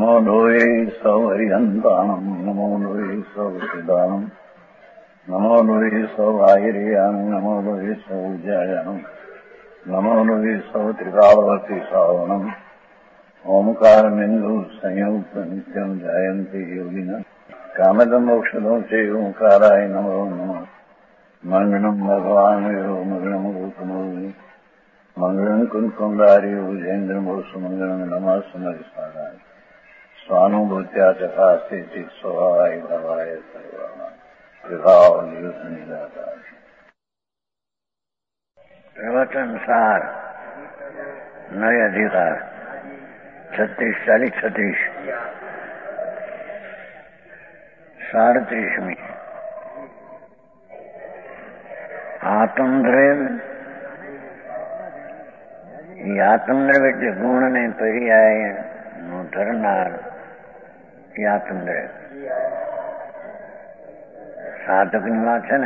નમો લોહે સૌ હરિહંતાણમ નમો લોહે સૌ સિદ્ધાણમ નમો લોહે સૌ આયર્યાણમ નમો લોહે સૌ જયાણમ નમો લોહે સૌ ત્રિકાળવતી સાવણમ ઓમકાર બિંદુ સંયુક્ત નિત્યમ જયંતી યોગિના કામદમ મોક્ષદો છે ઓંકારાય નમો નમઃ મંગળમ ભગવાન મંગળમ ગૌતમોની મંગળમ કુંકુંડારી વિજેન્દ્રમોસુ મંગળમ નમઃ સમરિસ્મરાય સ્વાનુભૂત્યા ચકાસ્તી સ્વભાવાય ભવાય સર્વાય વિભાવ નિયુત નિરાકાર. પ્રવચન સાર નય અધિકાર 36 37 આત્મદ્રવ્ય. એ આત્મદ્રવ્ય એટલે ગુણ ને પર્યાય નું ધરનાર એ આત્મદ્રવ્ય. સાધક ની વાત છે ને,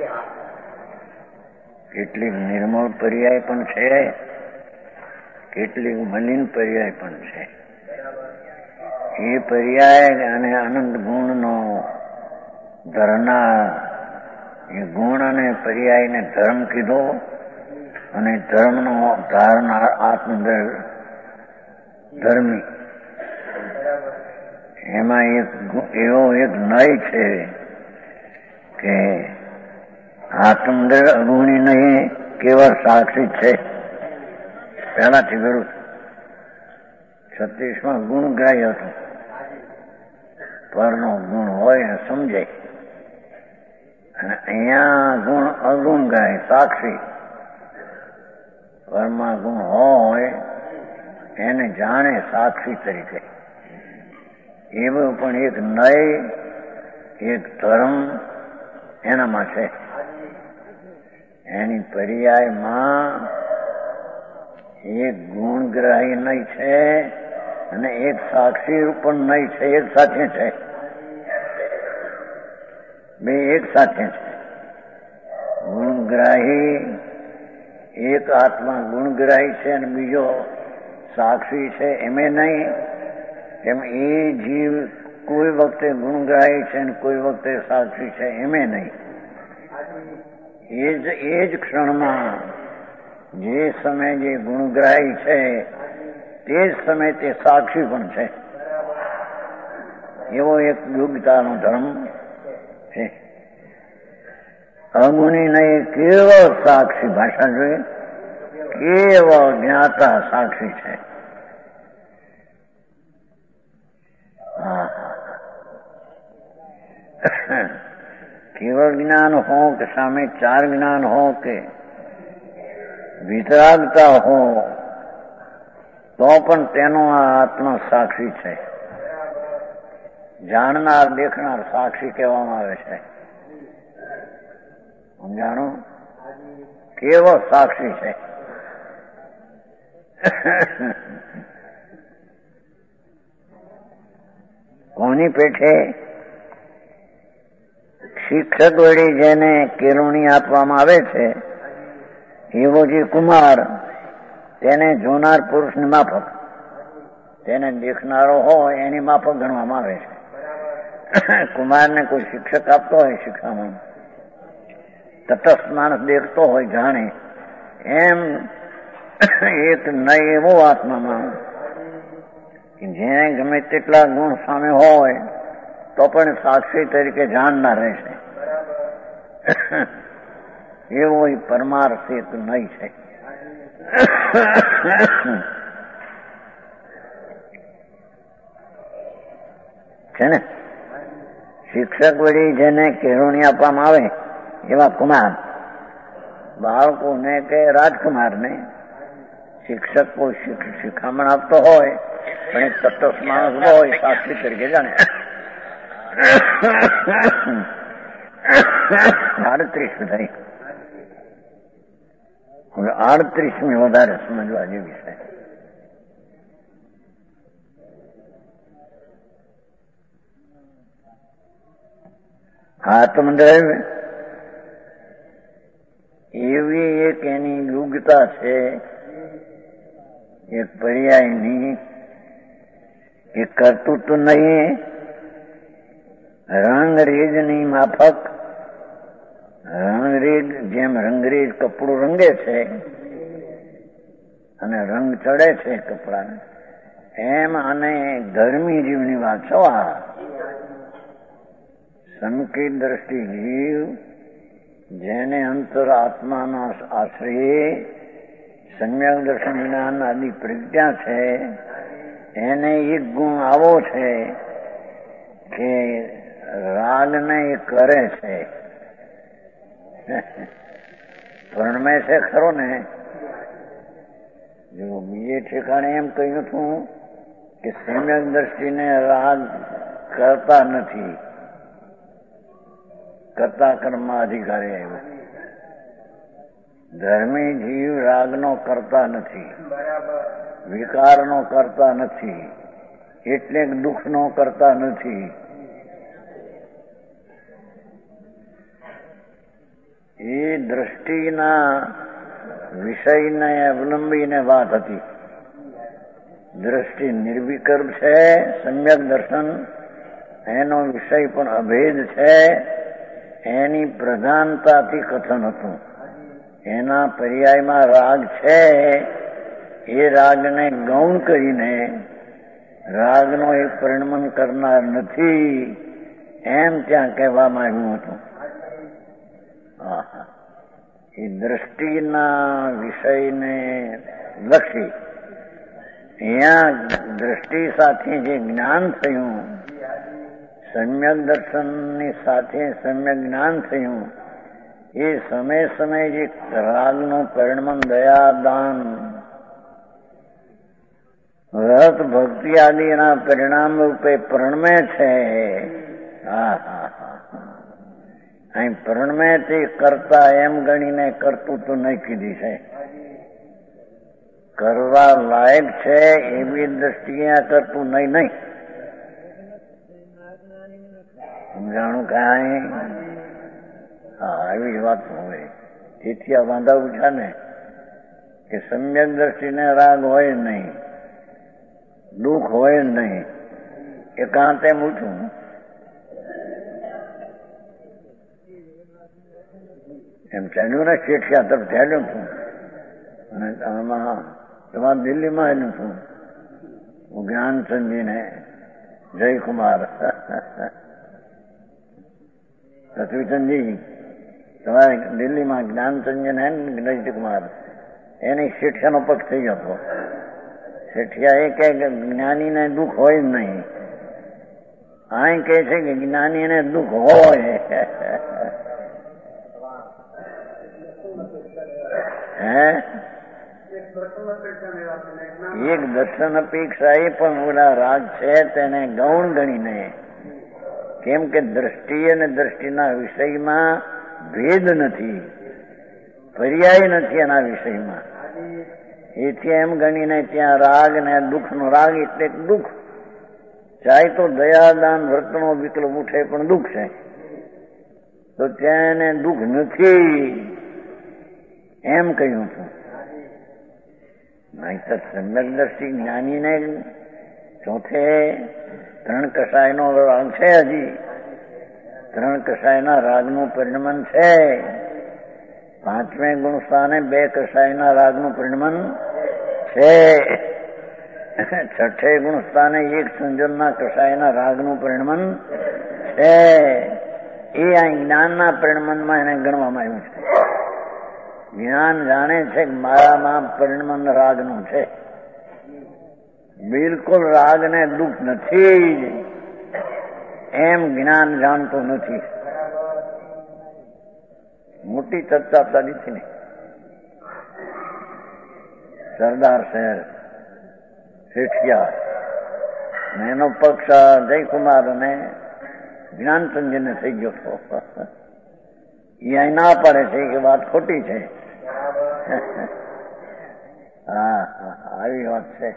કેટલીક નિર્મળ પર્યાય પણ છે, કેટલીક મલિન પર્યાય પણ છે. એ પર્યાય અને આનંદ ગુણ નો ધરનાર, એ ગુણ અને પર્યાયને ધર્મ કીધો અને ધર્મનો ધારનાર આત્મદ્રવ્ય ધર્મી. એમાં એવો એક નય છે કે આત્મદ્રવ્ય અગુણી નહીં, કેવળ સાક્ષી છે. પહેલાથી વિરુદ્ધ 36માં ગુણગ્રાહી હતું. પરનો ગુણ હોય ને સમજાય, અને અહીંયા ગુણ અગુણગ્રાહી સાક્ષી. પરમાં ગુણ હોય એને જાણે સાક્ષી તરીકે. એવું પણ એક નય, એક ધર્મ એનામાં છે. એની પર્યાયમાં એક ગુણગ્રાહી નય છે અને એક સાક્ષી પણ નય છે. એક સાથે છે, બે એક સાથે છે. ગુણગ્રાહી એક આત્મા ગુણગ્રાહી છે અને બીજો સાક્ષી છે. એમે નહીં, એમ એ જીવ કોઈ વખતે ગુણગ્રાહી છે અને કોઈ વખતે સાક્ષી છે, એમે નહીં. એ જ ક્ષણમાં જે સમય જે ગુણગ્રાહી છે તે જ સમય તે સાક્ષી પણ છે. એવો એક યોગ્યતાનો ધર્મ છે. અગુણી નહીં, કેવળ સાક્ષી. ભાષા જોઈએ, કેવળ જ્ઞાતા સાક્ષી છે. કેવળ જ્ઞાન હો કે સામે 4 જ્ઞાન હો કે વિતરાગતા હો, તો પણ તેનો આ આત્મા સાક્ષી છે. જાણનાર દેખનાર સાક્ષી કહેવામાં આવે છે. જાણો, કેવળ સાક્ષી છે. કોની પેઠે? શિક્ષક વડે જેને કેળવણી આપવામાં આવે છે એવો જે કુમાર, તેને જોનાર પુરુષની માફક, તેને દેખનારો હોય એની માફક ગણવામાં આવે છે. કુમારને કોઈ શિક્ષક આપતો હોય શિક્ષામાં, તટસ્થ માણસ દેખતો હોય, જાણે, એમ એક નય એવો આત્મામાં કે જેને ગમે તેટલા ગુણ સામે હોય તો પણ સાક્ષી તરીકે જાણનાર રહેશે. એવો પરમાર્થ એક નય છે. છે ને, શિક્ષક વળી જેને કેળવણી આપવામાં આવે એવા કુમાર, બાળકોને કે રાજકુમારને શિક્ષક કોઈ શિખામણ આપતો હોય પણ એક તટસ્થ માણસ હોય, સાક્ષી તરીકે જાણે. 38 થઈ. હવે 38મી વધારે સમજવા જેવી છે. આત્મદ્રવ્ય એવી એક એની યોગ્યતા છે, એક પર્યાયની, એ કરતું તો નહીં, રંગરેજની માફક રંગરેજ જેમ રંગરેજ કપડું રંગે છે અને રંગ ચડે છે કપડાને, એમ અને ધર્મી જીવની વાત છો. આ સંકિત દ્રષ્ટિ જીવ જેને અંતર આત્માના આશ્રયે સમ્યક દર્શન જ્ઞાન આદિ પ્રજ્ઞા છે, એને એક ગુણ આવો છે કે રાગને એ કરે છે. પરણમે છે ખરો ને. જો બીજે ઠેકાણે એમ કહ્યું હતું કે સમ્યક દ્રષ્ટિને રાગ કરતા નથી, કરતા કર્મમાં અધિકારી આવ્યો. ધર્મી જીવ રાગનો કરતા નથી, વિકારનો કરતા નથી, એટલે દુઃખનો કરતા નથી. એ દ્રષ્ટિના વિષયને અવલંબીને વાત હતી. દ્રષ્ટિ નિર્વિકલ્પ છે, સમ્યક દર્શન એનો વિષય પણ અભેદ છે, એની પ્રધાનતાથી કથન હતું. એના પર્યાયમાં રાગ છે, એ રાગને ગૌણ કરીને રાગનો એક પરિણમન કરનાર નથી એમ ત્યાં કહેવામાં આવ્યું હતું. એ દ્રષ્ટિના વિષયને લક્ષી અહીંયા દ્રષ્ટિ સાથે જે જ્ઞાન થયું, સમ્યક દર્શનની સાથે સમ્યક જ્ઞાન થયું, એ સમય સમયે જે રાગનું પરિણમન દયા, દાન, વ્રત, ભક્તિ આદિના પરિણામ રૂપે પરિણમે છે. અહીં પરિણમે તે કરતા એમ ગણીને કરતું તો નહીં કીધી છે. કરવા લાયક છે એવી દ્રષ્ટિએ કરતું નહીં. સમજાણું કાંઈ? હા, એવી વાત હોય. તેથી આ વાંધા ઉઠ્યા ને કે સમ્યક દ્રષ્ટિને રાગ હોય નહીં, દુઃખ હોય નહીં, એકાંતે મૂઠું. એમ ચાલ્યું ને શેઠિયા તરફ ચાલ્યું છું અને આમાં તમારા દિલ્હીમાં એનું છું હું જ્ઞાનચંદજીને જયકુમાર પૃથ્વીચંદજી તમારે દિલ્હીમાં જ્ઞાનચંદજી ને જયકુમાર એની શેઠિયાનો પક્ષ થઈ ગયો હતો. શેઠિયા એ કહે કે જ્ઞાનીને દુઃખ હોય જ નહીં. અહીં કહે છે કે જ્ઞાનીને દુઃખ હોય. એક દર્શન અપેક્ષા એ પણ ઓલા રાગ છે તેને ગૌણ ગણીને, કેમ કે દ્રષ્ટિ અને દ્રષ્ટિના વિષયમાં ભેદ નથી, પર્યાય નથી એના વિષયમાં. એથી એમ ગણીને ત્યાં રાગ ને દુઃખનો રાગ એટલે દુઃખ, ચાહે તો દયાદાન વ્રતનો વિકલ્પ ઉઠે પણ દુઃખ છે, તો ત્યાં એને દુઃખ નથી એમ કહ્યું છું. નહીં તો સમ્યક દ્રષ્ટિ જ્ઞાનીને ચોથે 3 કષાયનો રાગ છે, હજી 3 કષાયના રાગનું પરિણમન છે. 5મે ગુણ સ્થાને 2 કષાયના રાગનું પરિણમન છે. 6ઠે ગુણ સ્થાને 1 સંજોનના કષાયના રાગનું પરિણમન છે. એ આ જ્ઞાનના પરિણમનમાં એને ગણવામાં આવ્યું છે. જ્ઞાન જાણે છે કે મારામાં પરિણમન રાગનું છે, બિલકુલ રાગને દુઃખ નથી એમ જ્ઞાન જાણતું નથી. મોટી ચર્ચા ચાલી છે ને. સરદાર શહેર શેઠિયા એનો પક્ષ જયકુમાર અને જ્ઞાનચંદજીને થઈ ગયો હતો. એ અહીં ના પડે છે કે વાત ખોટી છે. હા, આવી વાત છે.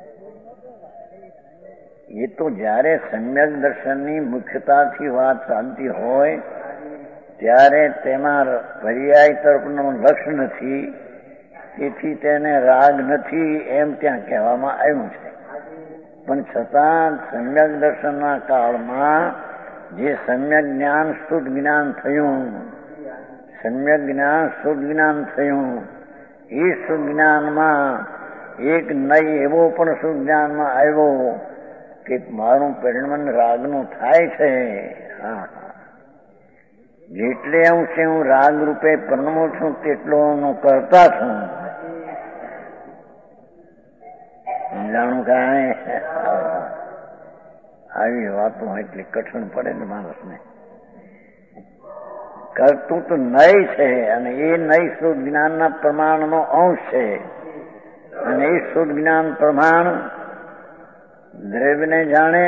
એ તો જયારે સમ્યક દર્શનની મુખ્યતાથી વાત ચાલતી હોય ત્યારે તેમાં પર્યાય તરફનું લક્ષ નથી, તેથી તેને રાગ નથી એમ ત્યાં કહેવામાં આવ્યું છે. પણ છતાં સમ્યક દર્શનના કાળમાં જે સમ્યક જ્ઞાન શુદ્ધ જ્ઞાન થયું, સમ્યક જ્ઞાન શુદ્ધ જ્ઞાન થયું, એ શુદ્ધ જ્ઞાનમાં એક નહીં એવો પણ શુદ્ધ જ્ઞાનમાં આવ્યો કે મારું પરિણમન રાગનું થાય છે. હા, જેટલે અંશે હું રાગ રૂપે પરિણમું છું તેટલો હું કરતા છું. જાણું કાંઈ આવી વાતો એટલી કઠણ પડે ને માણસને. કરતું તો નહીં છે અને એ નહીં શુદ્ધ જ્ઞાનના પ્રમાણનો અંશ છે. અને એ શુદ્ધ જ્ઞાન પ્રમાણ દ્રવ્યને જાણે,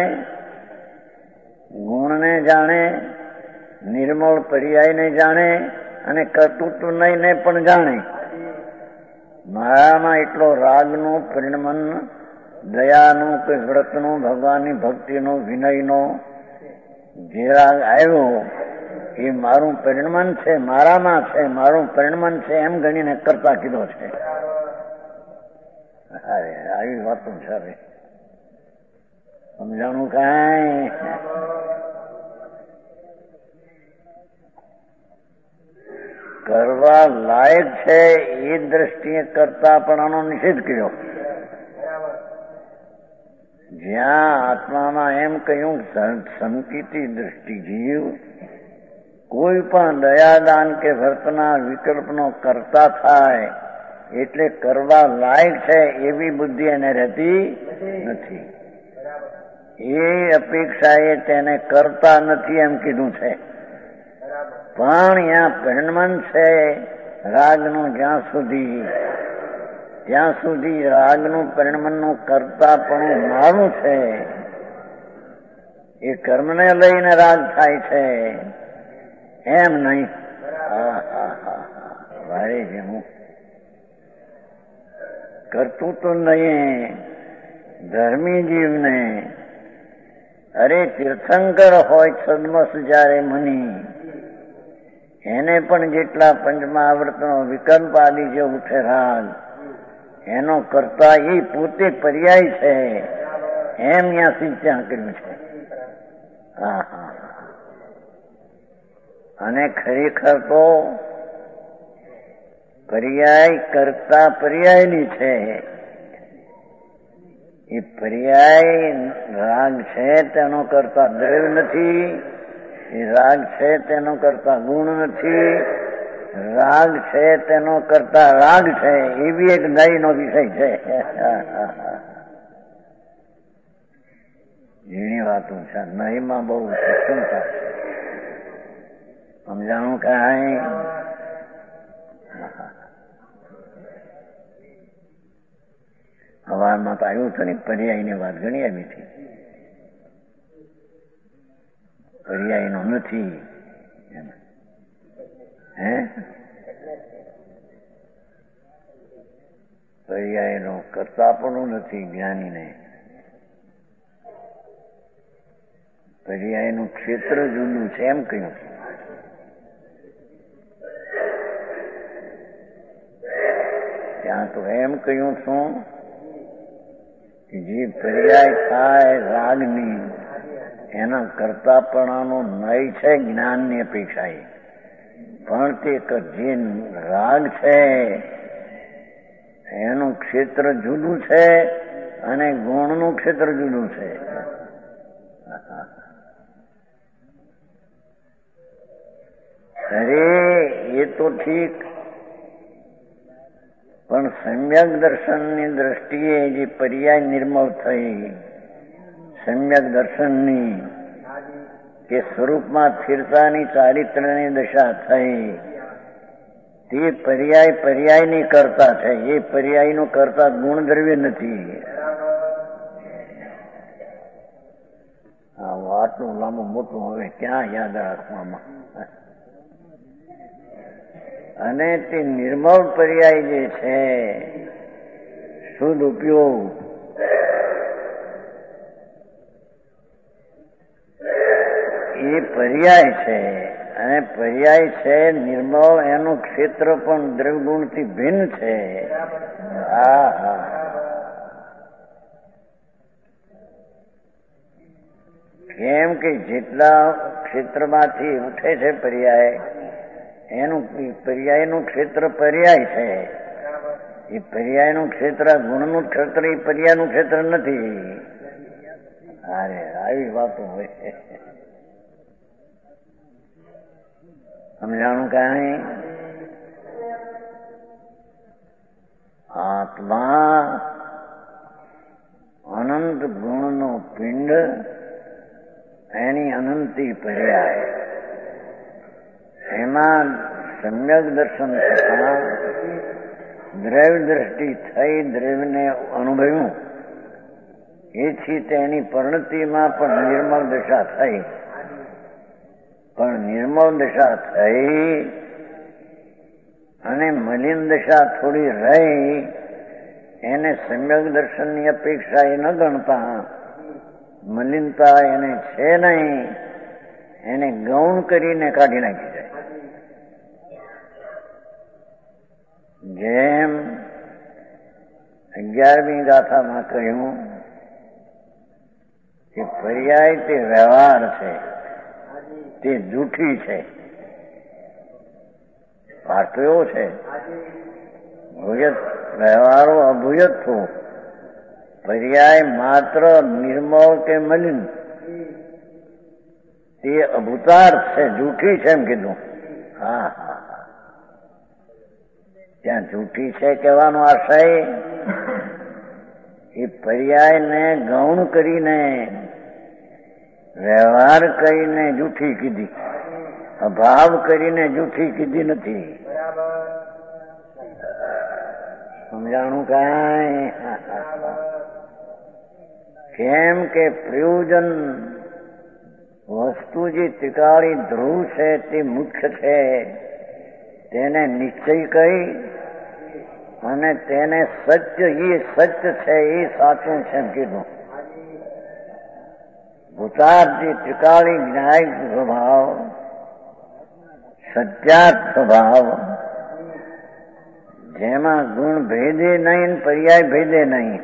ગુણને જાણે, નિર્મળ પર્યાયને જાણે અને કર્તૃત્વ નહીં ને પણ જાણે. મારામાં એટલો રાગનું પરિણમન, દયાનું કે વ્રતનું, ભગવાનની ભક્તિનો, વિનયનો જે રાગ આવ્યો એ મારું પરિણમન છે, મારામાં છે, મારું પરિણમન છે એમ ગણીને કરતા કીધો છે. અરે આવી વાતો છે. સમજાણું કાંઈ? કરવા લાયક છે એ દ્રષ્ટિએ કરતા પણ આનો નિષેધ કર્યો. જ્યાં આત્મામાં એમ કહ્યું સંકિતી દ્રષ્ટિ જીવ કોઈ પણ દયાદાન કે વર્તના વિકલ્પનો કરતા થાય એટલે કરવા લાયક છે એવી બુદ્ધિ એને રહેતી નથી. એ અપેક્ષાએ તેને કરતા નથી એમ કીધું છે. પણ ત્યાં પરિણમન છે રાગનું, જ્યાં સુધી રાગનું પરિણમનનું કરતા પણ મારું છે. એ કર્મને લઈને રાગ થાય છે એમ નહીં. વારે જેવું કરતું તો નહીં. ધર્મી જીવને અરે તીર્થંકર હોય સદમસ જયારે મની, એને પણ જેટલા પંચમહાવૃતનો વિકલ્પ આદિ જે ઉઠે રાગ એનો કરતા એ પોતે પર્યાય છે એમ ત્યાંથી ત્યાં કર્યું છે. અને ખરેખર તો પર્યાય કરતા પર્યાયની છે. એ પર્યાય રાગ છે તેનો કરતા દ્રવ્ય નથી, એ રાગ છે તેનો કરતા ગુણ નથી, રાગ છે તેનો કરતા રાગ છે. એ બી એક નયનો વિષય છે. ઝીણી વાતો છે. નયમાં બહુ સક્ષમતા છે. સમજાણું કાંઈ? હવામાં તો આવ્યું હતું ને પર્યાયની વાત ઘણી આવી હતી. પર્યાયનો નથી. હે પર્યાયનો કરતા પણ નથી જ્ઞાનીને. પર્યાયનું ક્ષેત્ર જુદું છે એમ કહ્યું. ત્યાં તો એમ કહ્યું છું કે જે પર્યાય થાય રાગની એના કરતાપણાનો નય છે જ્ઞાનની અપેક્ષાએ. પણ તે જે રાગ છે એનું ક્ષેત્ર જુદું છે અને ગુણનું ક્ષેત્ર જુદું છે. અરે એ તો ઠીક, પણ સમ્યક દર્શનની દ્રષ્ટિએ જે પર્યાય નિર્મળ થઈ, સમ્યક દર્શનની કે સ્વરૂપમાં સ્થિરતાની ચારિત્ર્યની દશા થઈ, તે પર્યાયની કરતા છે. એ પર્યાયનું કરતા ગુણ દ્રવ્ય નથી. આટલું લાંબુ મોટું હવે ક્યાં યાદ રાખવામાં. અને તે નિર્મળ પર્યાય જે છે શુદ્ધ ઉપયોગ, એ પર્યાય છે. અને પર્યાય છે નિર્મળ, એનું ક્ષેત્ર પણ દ્રવ્યગુણથી ભિન્ન છે. કેમ કે જેટલા ક્ષેત્રમાંથી ઉઠે છે પર્યાય, એનું પર્યાયનું ક્ષેત્ર પર્યાય છે. એ પર્યાયનું ક્ષેત્ર ગુણનું ક્ષેત્ર એ પર્યાયનું ક્ષેત્ર નથી. અરે આવી વાતો હોય. સમજાણું કાંઈ? આત્મા અનંત ગુણનો પિંડ, એની અનંતી પર્યાય. એમાં સમ્યક દર્શન થતા દ્રવ્ય દ્રષ્ટિ થઈ, દ્રવ્યને અનુભવ્યું, એથી તેની પરિણતિમાં પણ નિર્મળ દશા થઈ. પણ નિર્મળ દશા થઈ અને મલિન દશા થોડી રહી, એને સમ્યક દર્શનની અપેક્ષા એ ન ગણતા. મલિનતા એને છે નહીં, એને ગૌણ કરીને કાઢી નાખી જાય. જેમ 11મી ગાથામાં કહ્યું કે પર્યાય તે વ્યવહાર છે, તે જૂઠી છે. પાર્થ એવો છે, વ્યવહારો અભૂયત્વ, પર્યાય માત્ર નિર્મળ કે મલિન, તે અભૂતાર્થ છે, જૂઠી છે એમ કીધું. હા હા, ત્યાં જૂઠી છે કહેવાનો આશય એ પર્યાયને ગૌણ કરીને, વ્યવહાર કરીને જૂઠી કીધી, અભાવ કરીને જૂઠી કીધી નથી. સમજાણું કાંઈ? કેમ કે પ્રયોજન વસ્તુ જે ત્રિકાળી ધ્રુવ છે તે મુખ્ય છે, તેને નિશ્ચય કહી અને તેને સત્ય, એ સત્ય છે, એ સાચું છે એમ કીધું. ભૂતાર્થ જે ત્રિકાળી જ્ઞાયક સ્વભાવ, સત્યાર્થ સ્વભાવ, જેમાં ગુણ ભેદે નહીં, પર્યાય ભેદે નહીં,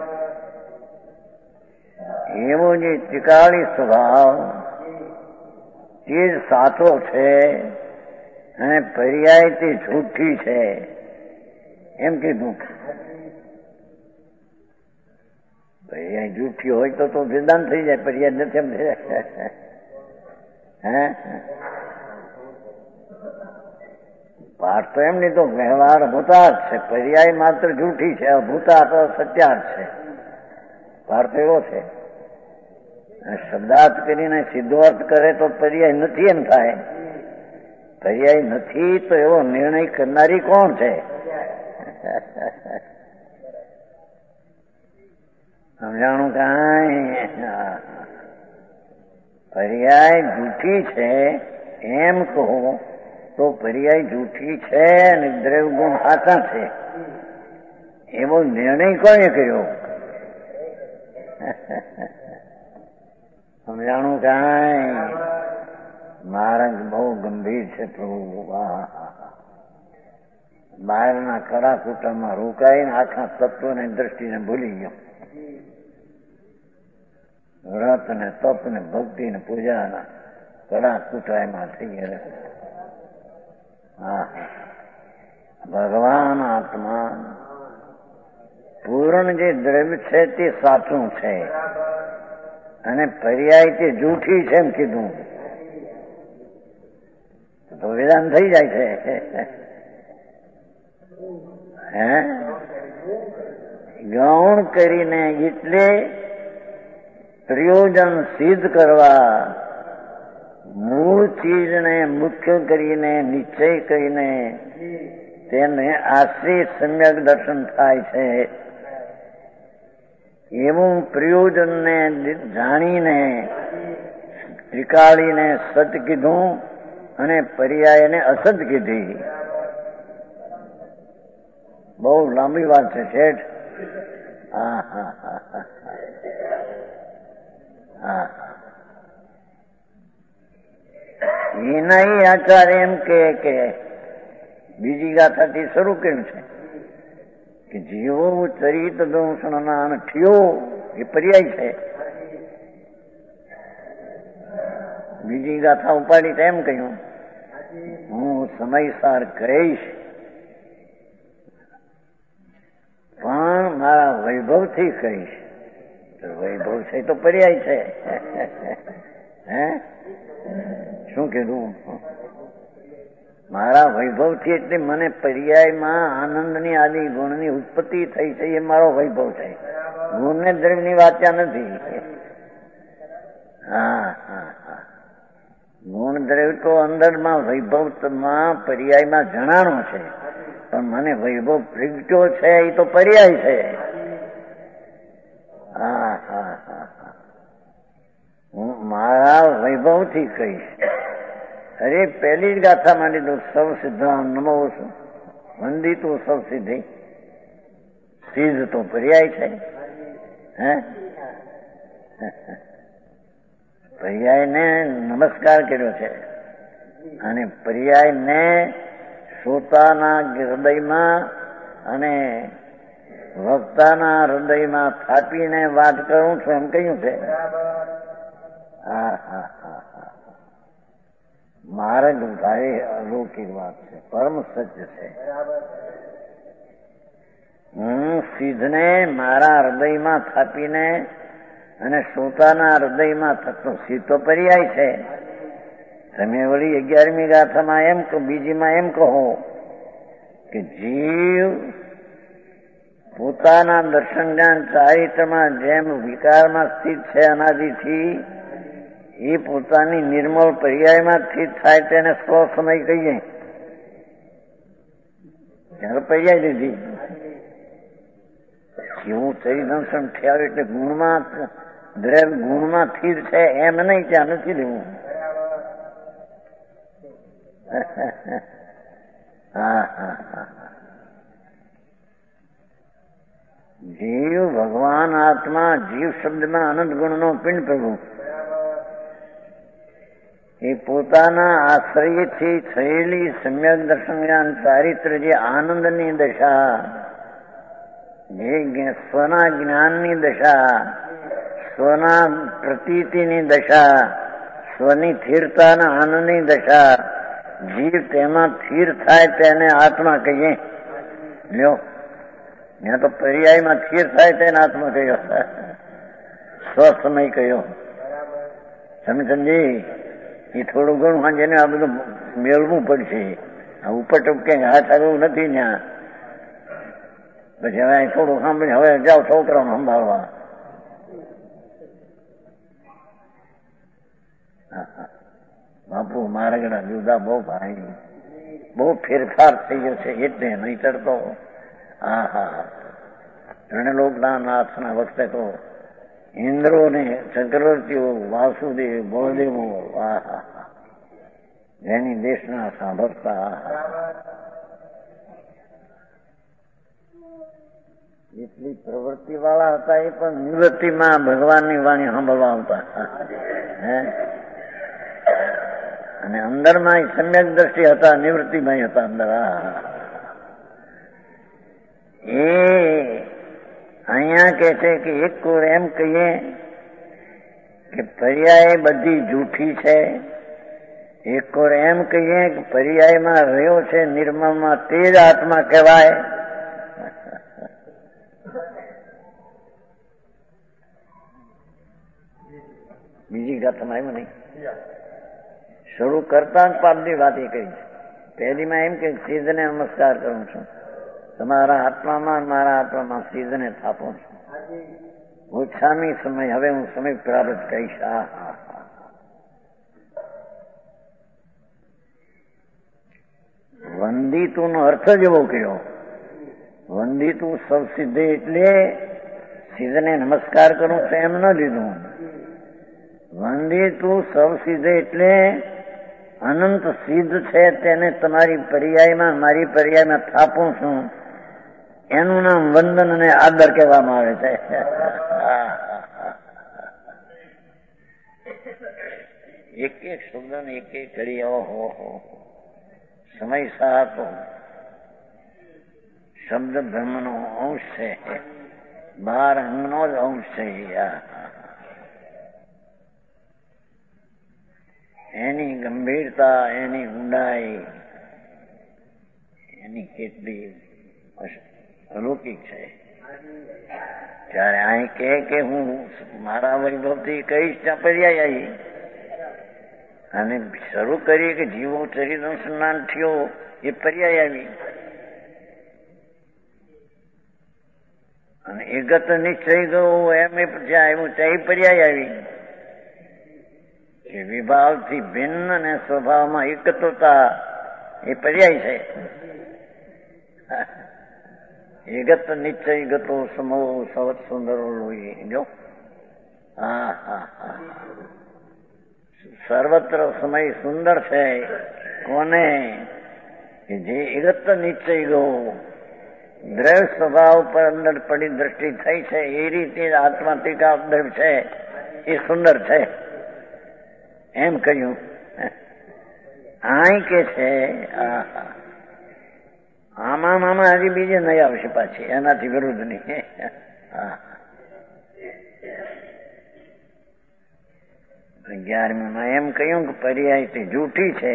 એવો જે ત્રિકાળી સ્વભાવ તે જ સાચો છે અને પર્યાય તે જૂઠી છે એમ કીધું. પર્યાય જૂઠી હોય તો વેદાંત થઈ જાય, પર્યાય નથી એમ થઈ જાય. હે પાઠ તો એમ નહીં, તો વ્યવહાર ભૂતાર્થ છે, પર્યાય માત્ર જૂઠી છે, ભૂતાર્થ સત્યાર્થ છે. પાર્થ એવો છે. શબ્દાર્થ કરીને સીધો અર્થ કરે તો પર્યાય નથી એમ થાય. પર્યાય નથી તો એવો નિર્ણય કરનારી કોણ છે? સમજાણું કાંઈ? પર્યાય જૂઠી છે એમ કહો તો પર્યાય જૂઠી છે અને દ્રવ્ય ગુણ સાચા છે એવો નિર્ણય કોને કર્યો? સમજાણું કાંઈ? મહારાજ બહુ ગંભીર છે પ્રભુ. બહારના કડા કૂટામાં રોકાઈને આખા તત્વની દ્રષ્ટિને ભૂલી ગયો. વ્રત ને તપ ને ભક્તિ ને પૂજાના કડા કૂટાયમાં થઈ ગયા. ભગવાન આત્મા પૂર્ણ જે દ્રવ્ય છે તે સાચું છે અને પર્યાય તે જૂઠી છે એમ કીધું તો વેદાંત થઈ જાય છે. હે ગૌણ કરીને એટલે પ્રયોજન સિદ્ધ કરવા મૂળ ચીજને મુખ્ય કરીને નિશ્ચય કરીને તેને આશ્રિત સમ્યક દર્શન થાય છે. એવું પ્રયોજનને જાણીને ત્રિકાળીને સત કીધું અને પર્યાયને અસત કીધી. બહુ લાંબી વાત છે શેઠ. એના આચાર્ય એમ કે બીજી ગાથાથી શરૂ કર્યું છે કે જેવો ચરિત દૂષણ થયો એ પર્યાય છે. બીજી ગાથા ઉપાડી તેમ કહ્યું, હું સમયસર કહીશ પણ મારા વૈભવથી કહીશ. વૈભવ છે તો પર્યાય છે. હે શું કીધું? મારા વૈભવથી એટલે મને પર્યાયમાં આનંદની આદિ ગુણની ઉત્પત્તિ થઈ છે, એ મારો વૈભવ છે. ગુણને દ્રવ્યની વાચ્યા નથી. હા હા હા, ગુણ દ્રવ્ય તો અંદરમાં વૈભવમાં પર્યાયમાં જણાણો છે, પણ મને વૈભવ પ્રગટ્યો છે એ તો પર્યાય છે. હા હા હા હા, હું મારા વૈભવથી કહીશ. અરે પહેલી જ ગાથા માંડી દઉં, સૌ સિદ્ધાં નમો વંદિતું સૌ સિદ્ધિ. સિદ્ધ તો પર્યાય છે. હે પર્યાયને નમસ્કાર કર્યો છે અને પર્યાયને શ્રોતાના હૃદયમાં અને વક્તાના હૃદયમાં થાપીને વાત કરું છું એમ કહ્યું છે. હા હા હા હા, મારે દુધારી અલૌકિક વાત છે, પરમ સત્ય છે. હું સિદ્ધને મારા હૃદયમાં થાપીને અને શ્રોતાના હૃદયમાં થતો સિદ્ધ તો પર્યાય છે. તમે વળી 11મી ગાથામાં એમ બીજીમાં એમ કહો કે જીવ પોતાના દર્શન જ્ઞાન ચારિત્રમાં જેમ વિકારમાં સ્થિત છે અનાદિથી, એ પોતાની નિર્મળ પર્યાયમાં સ્થિત થાય તેને સ્વ સમય કહીએ. ત્યારે પર્યાય લીધી. એવું ચરિદર્શન થયા એટલે ગુણમાં દ્રવ્ય ગુણમાં સ્થિર છે એમ નહીં, ત્યાં નથી લેવું. હા હા હા, જીવ ભગવાન આત્મા, જીવ શબ્દમાં અનંત ગુણનો પિંડ પ્રભુ, એ પોતાના આશ્રયથી થયેલી સમ્યક દર્શન જ્ઞાન ચારિત્ર જે આનંદની દશા, જે સ્વના જ્ઞાનની દશા, સ્વના પ્રતીતિની દશા, સ્વની સ્થિરતાના આનંદની દશા, જીવ તેમાં સ્થિર થાય તેને આત્મા કહીએ. લ્યો, ત્યાં તો પર્યાયમાં સ્થિર થાય તેને આત્મા કહ્યો, સ્વસમય કહ્યો. સમજી? એ થોડું ઘણું વાંચીને આ બધું મેળવું પડશે. આ ઉપર ટપકે હાથ આવ્યું નથી ત્યાં. પછી હવે થોડું સાંભળી, હવે જાઓ છોકરાઓને સંભાળવા. બાપુ મારા જુદા બહુ ભાઈ, બહુ ફેરફાર થઈ ગયો છે એટલે નહીં ચડતો. હા હા, ત્રણલોકના નાથના વખતે તો ઇન્દ્રો ને ચક્રવર્તીઓ, વાસુદેવ, બળદેવો, આહા, એની દેશના સાંભળતા. એટલી પ્રવૃત્તિ વાળા હતા, એ પણ નિવૃત્તિમાં ભગવાનની વાણી સાંભળવા આવતા. હે, અને અંદરમાં સમ્યક દ્રષ્ટિ હતા, નિવૃત્તિમાં હતા અંદર. એ અહીંયા કે છે કે એક કોર એમ કહીએ કે પર્યાય બધી જૂઠી છે, એક કોર એમ કહીએ કે પર્યાયમાં રહ્યો છે નિર્મળમાં તે જ આત્મા કહેવાય. બીજી ગાથામાં આવ્યું નહીં. શરૂ કરતા જ પાપની વાત એ કહી છે. પહેલીમાં એમ કે સિદ્ધને નમસ્કાર કરું છું, તમારા આત્મામાં મારા આત્મામાં સિદ્ધને થાપું છું. ઓછામી સમય, હવે હું સમય પ્રાપ્ત કહીશ. વંદિતું નો અર્થ જ એવો કર્યો. વંદિતું સૌ સિદ્ધ એટલે સિદ્ધને નમસ્કાર કરું છું એમ ન લીધું. વંદિતું સૌ સિદ્ધ એટલે અનંત સિદ્ધ છે તેને તમારી પર્યાયમાં, મારી પર્યાયમાં થાપું છું, એનું નામ વંદન અને આદર કહેવામાં આવે છે. એક એક શબ્દ ને એક એક ઘડી, ઓહો સમય સાતો શબ્દ બ્રહ્મનો અંશ છે, 12 અંગનો જ અંશ છે. એની ગંભીરતા, એની ઊંડાઈ, એની કેટલી અલૌકિક છે. ત્યારે અહીં કે હું મારા વૈભવથી કહીશ ત્યાં પર્યાય આવી અને શરૂ કરીએ કે જીવો ચરિત્ર સ્નાન થયો એ પર્યાય આવી અને એગત નિશ્ચય ગયો એમ જ્યાં આવ્યું ત્યાં પર્યાય આવી કે વિભાવથી ભિન્ન અને સ્વભાવમાં એકત્વતા એ પર્યાય છે. એગત નિશ્ચય ગતો સમો સવત સુંદર લોહી જો હા હા હા સર્વત્ર સમય સુંદર છે. કોને જે એગત નિશ્ચય ગયો દ્રવ્ય સ્વભાવ પર અંદર પડી દ્રષ્ટિ થઈ છે એ રીતે આત્માતિકા દ્રવ્ય છે એ સુંદર છે એમ કહ્યું. આય કે છે આમાં હજી બીજે નહીં આવશે પાછી એનાથી વિરુદ્ધ નહીં. 11મીમાં એમ કહ્યું કે પર્યાય તે જૂઠી છે.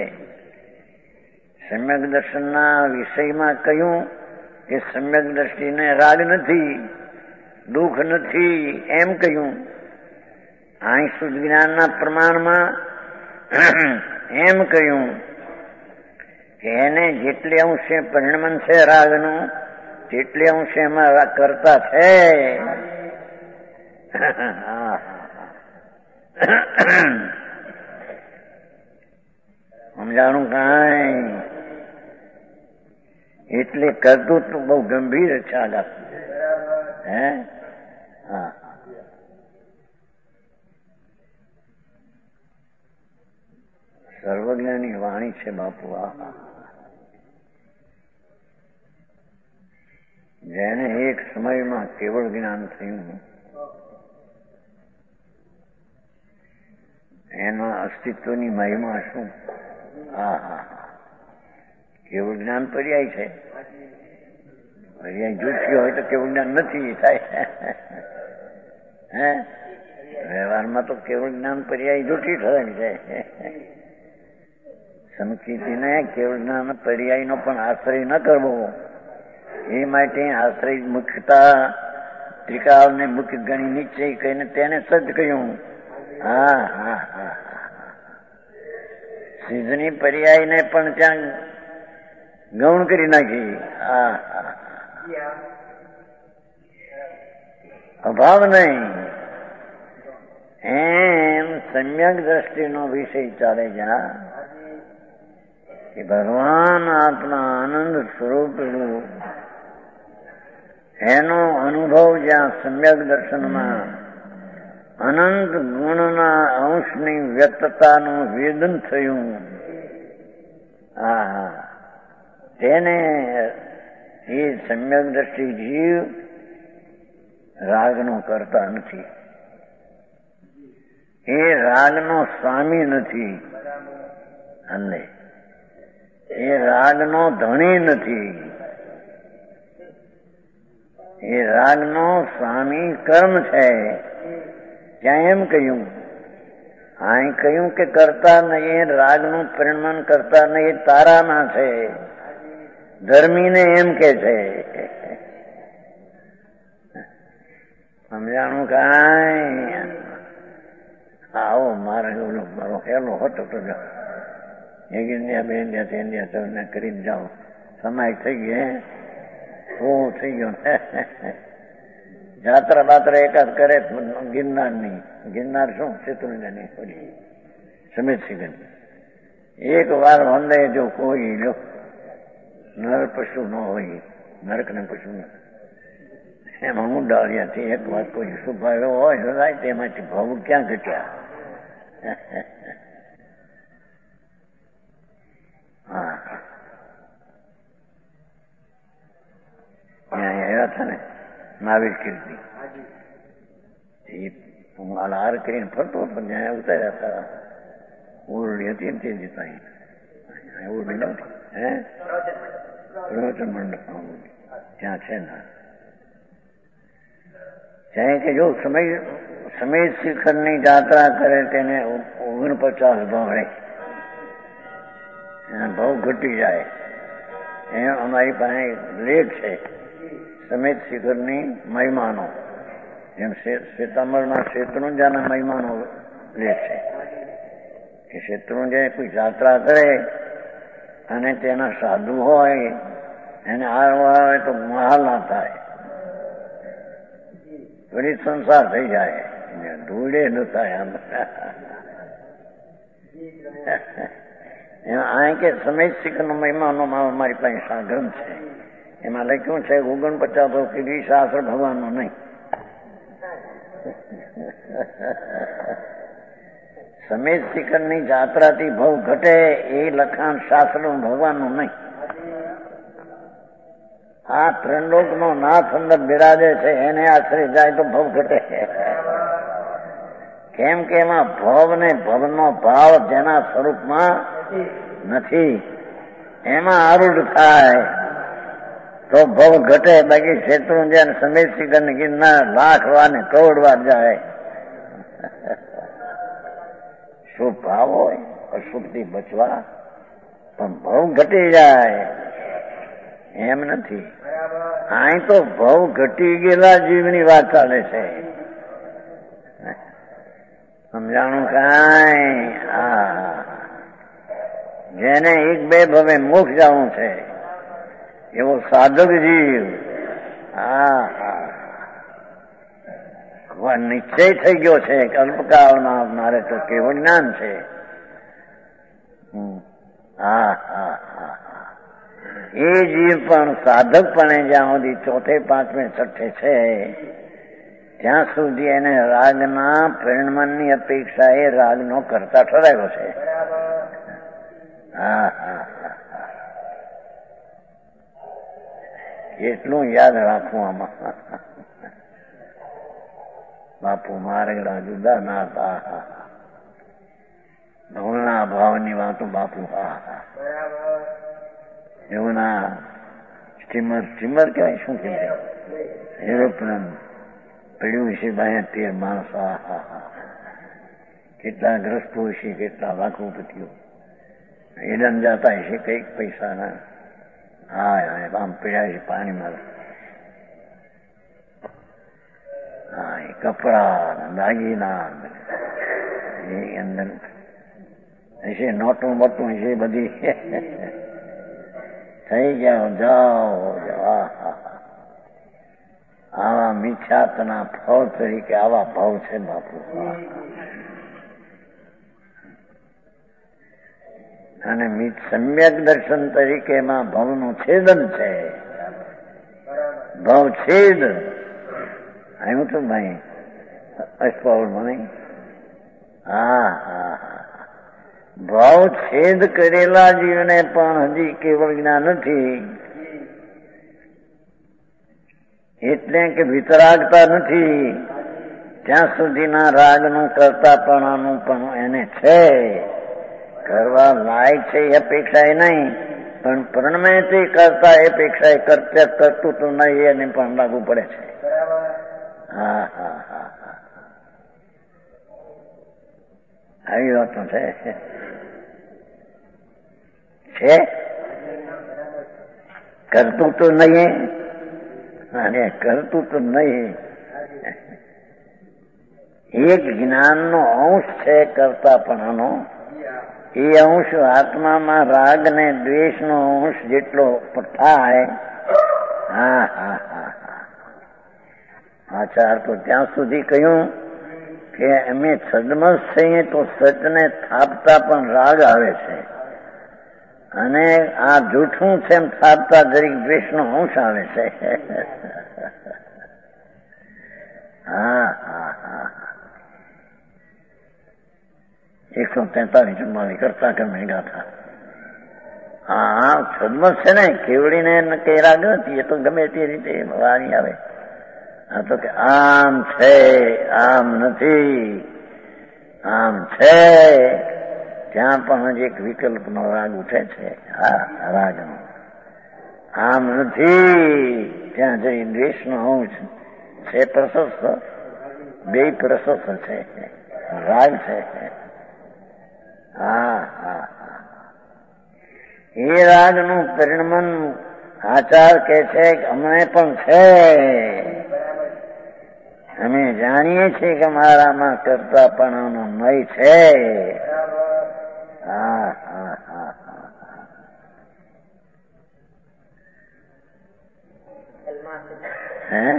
સમ્યક દર્શનના વિષયમાં કહ્યું કે સમ્યક દ્રષ્ટિને રાગ નથી, દુઃખ નથી એમ કહ્યું. અહીં શુદ્ધ જ્ઞાનના પ્રમાણમાં એમ કહ્યું કે એને જેટલે અંશે પરિણમન છે રાગનું તેટલે અંશે એમાં રાગ કરતા છે. સમજાણું કાંઈ એટલે કરતું તો બહુ ગંભીર છે આગળ. હે હા સર્વજ્ઞાની વાણી છે બાપુ. જેને એક સમયમાં કેવળ જ્ઞાન થયું એના અસ્તિત્વની મહિમા શું. કેવળ જ્ઞાન પર્યાય છે. પર્યાય જૂઠી હોય તો કેવળ જ્ઞાન નથી થાય. હે વ્યવહારમાં તો કેવળ જ્ઞાન પર્યાય જૂઠી થવાની છે. સમકીતીને કેવળ જ્ઞાન પર્યાયનો પણ આશ્રય ન કરવો. એ માટે આશ્રય મુખ્યતા ત્રિકાળને મુખ્ય ગણી નિશ્ચય કહીને તેને સજ્જ કહ્યું. હા હા હા સિદ્ધની પર્યાયને પણ ત્યાં ગૌણ કરી નાખી. અભાવ નહીં એમ સમ્યક દ્રષ્ટિનો વિષય ચાલે જા કે ભગવાન આપણા આનંદ સ્વરૂપ એનો અનુભવ જ્યાં સમ્યક દર્શનમાં અનંત ગુણના અંશની વ્યક્તતાનું વેદન થયું. તેને એ સમ્યક દ્રષ્ટિ જીવ રાગનો કરતા નથી, એ રાગનો સ્વામી નથી અને એ રાગનો ધણી નથી. એ રાગનો સ્વામી કર્મ છે. ત્યાં એમ કહ્યું, અહીં કહ્યું કે કરતા નહીં, રાગનું પરિણમન કરતા નહીં તારામાં છે. ધર્મીને એમ કે છે. સમજાણું કાંઈ? આવો મારે મારો હેલો હતો તો એક ઇન્ડિયા બે ઇન્ડિયા તે ઇન્ડિયા તમને કરીને જાઓ. સમાય થઈ ગયો શું થઈ ગયો. જાત્રા બાત્રા એકાદ કરે ગિરનાર ની. ગિરનાર શું શેત્રુંજની ઓલી સમિત સિંહ એક વાર વંદે જો કોઈ લો નર પશુ ન હોય, નરક ને પશુ એમાં હું ડાળિયાથી એક વાર કોઈ સ્વભાવ હોય સદાય તેમાંથી ભાવ ક્યાં ઘટ્યા. હા આવ્યા હતા ને મહાવીર કીર્તિ એ માલા હાર કરીને ફરતો હતો. ત્યાં ઉતાર્યા હતા. ઓરડી હતી ને તે જતા ઓરડી નહોતી. હે પ્રવચન મંડપ ત્યાં છે ને ત્યાં કે જો સમય શિખરની જાત્રા કરે તેને 49 ભાવડે ભાવ ઘટી જાય. એ અમારી પાસે લેખ છે સમેત શિખરની મહિમાનો, એમ શ્વેતાંબરમાં શેત્રુંજાના મહિમાનો લેખ છે કે શેત્રુંજય કોઈ યાત્રા કરે અને તેના સાધુ હોય એને આવવા હોય તો મહાલ ના થાય, વળી સંસાર થઈ જાય, ધૂળે ન થાય. આ કે સમય શિખરનો મહિમાનો મારી પાસે સાગ્રંથ છે, એમાં લખ્યું છે 49 કીડી શાસ્ત્ર ભગવાનનું નહીં. સમેત શિખરની જાત્રાથી ભવ ઘટે એ લખાણ શાસ્ત્રનું ભગવાનનું નહીં. આ ત્રિલોકનો નાથ અંદર બિરાજે છે એને આશ્રય જાય તો ભવ ઘટે. કેમ કે એમાં ભવ ને ભવનો ભાવ જેના સ્વરૂપમાં નથી એમાં આરૂઢ થાય તો ભવ ઘટે. બાકી શેત્રુંજય સમેત શિખર ની ગિરનાર લાખ વાર ને કરોડ વાર જાય. શુભ ભાવ હોય અશુભથી બચવા, પણ ભવ ઘટી જાય એમ નથી. અહીં તો ભવ ઘટી ગયેલા જીવની વાત ચાલે છે. સમજાણું કાંઈ? જેને 1-2 ભવે મોક્ષ જવું છે એવો સાધક જીવ નિશ્ચય થઈ ગયો છે કે અલ્પકાળમાં મારે તો કેવળ જ્ઞાન છે. એ જીવ પણ સાધક પણ જ્યાં સુધી 4, 5, 6 છે ત્યાં સુધી એને રાગના પરિણમનની અપેક્ષા એ રાગનો કરતા ઠરાવ્યો છે. એટલું યાદ રાખવું આમાં. બાપુ મારગડા જુદા ના હતા, ધૂળના ભાવની વાતો બાપુ. એવું ના સ્ટીમર કહેવાય, શું કહેવાય, એરોપ્લેન પડ્યું છે 13 માણસો. કેટલા ગ્રસ્તો છે, કેટલા લાખોપતિઓ એડન જતા હશે કઈક પૈસાના. આમ પીડ્યા છે પાણીમાં. એ કપડા દાગીના એ અંદર હશે, નોટું બોટું હશે બધી. થઈ જાઓ જાઓ. આવા મિથ્યાત્વના ફળ તરીકે આવા ભાવ છે બાપુ. અને સમ્યક દર્શન તરીકે એમાં ભવનું છેદન છે. ભવ છેદ આવ્યું તો ભાઈ અષ્ટપાવડમાં નહીં. ભાવ છેદ કરેલા જીવને પણ હજી કેવળ જ્ઞાન નથી, એટલે કે વિતરાગતા નથી ત્યાં સુધીના રાગનું કરતાપણાનું પણ એને છે. કરવા લાયક છે એ અપેક્ષા એ નહીં, પણ પરણમે તે કરતા એ અપેક્ષા એ કરતું તો નહીં એને પણ લાગુ પડે છે. આવી વાતો છે. કરતું તો નહીં, અને કરતું તો નહીં. એક જ્ઞાનનો અંશ છે કરતાપણાનો. એ અંશ આત્મામાં રાગ ને દ્વેષનો અંશ જેટલો થાય. આચાર તો ત્યાં સુધી કહ્યું કે અમે સદમસ્ત થઈએ તો સચને થાપતા પણ રાગ આવે છે, અને આ જૂઠું છે એમ થાપતા દરેક દ્વેષનો અંશ આવે છે. 143 કરતા કર્મે ગાથા. સદમત છે ને, કેવડીને કઈ રાગ નથી, એ તો ગમે તે રીતે વાણી આવે. આ તો કે આમ છે, આમ નથી, આમ છે, ત્યાં પણ હજી એક વિકલ્પનો રાગ ઉઠે છે. રાગનો આમ નથી ત્યાં જઈ દ્વેષનો અંશ છે. પ્રશસ્ત, બે પ્રશસ્ત છે, રાગ છે. એ રાગનું પરિણમન આચાર કે છે કે અમને પણ છે, અમે જાણીએ છીએ કે મારામાં કરતાપણાનો મય છે. હા હા હા હે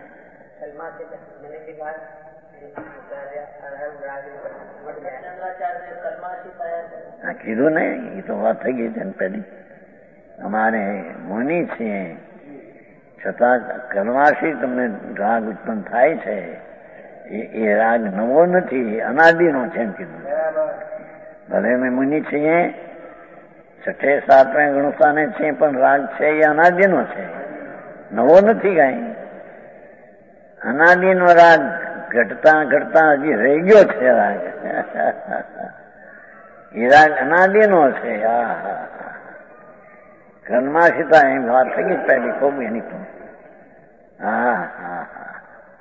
કીધું ને, એ તો વાત થઈ ગઈ છે ને પેલી. અમારે મુનિ છીએ છતાં કલમાશી તમને રાગ ઉત્પન્ન થાય છે, એ રાગ નવો નથી, અનાદિનો છે એમ કીધું. ભલે અમે મુનિ છીએ, છઠ્ઠે સાતમે ગુણસ્થાને છીએ, પણ રાગ છે એ અનાદિનો છે, નવો નથી કઈ. અનાદિનો રાગ ઘટતા ઘટતા હજી રહી ગયો છે રાગ. એ રાગ અનાદિનો છે. હા હા કર્માશિતા એમ વાત થઈ ગઈ પહેલી ખૂબ એની પણ. હા હા હા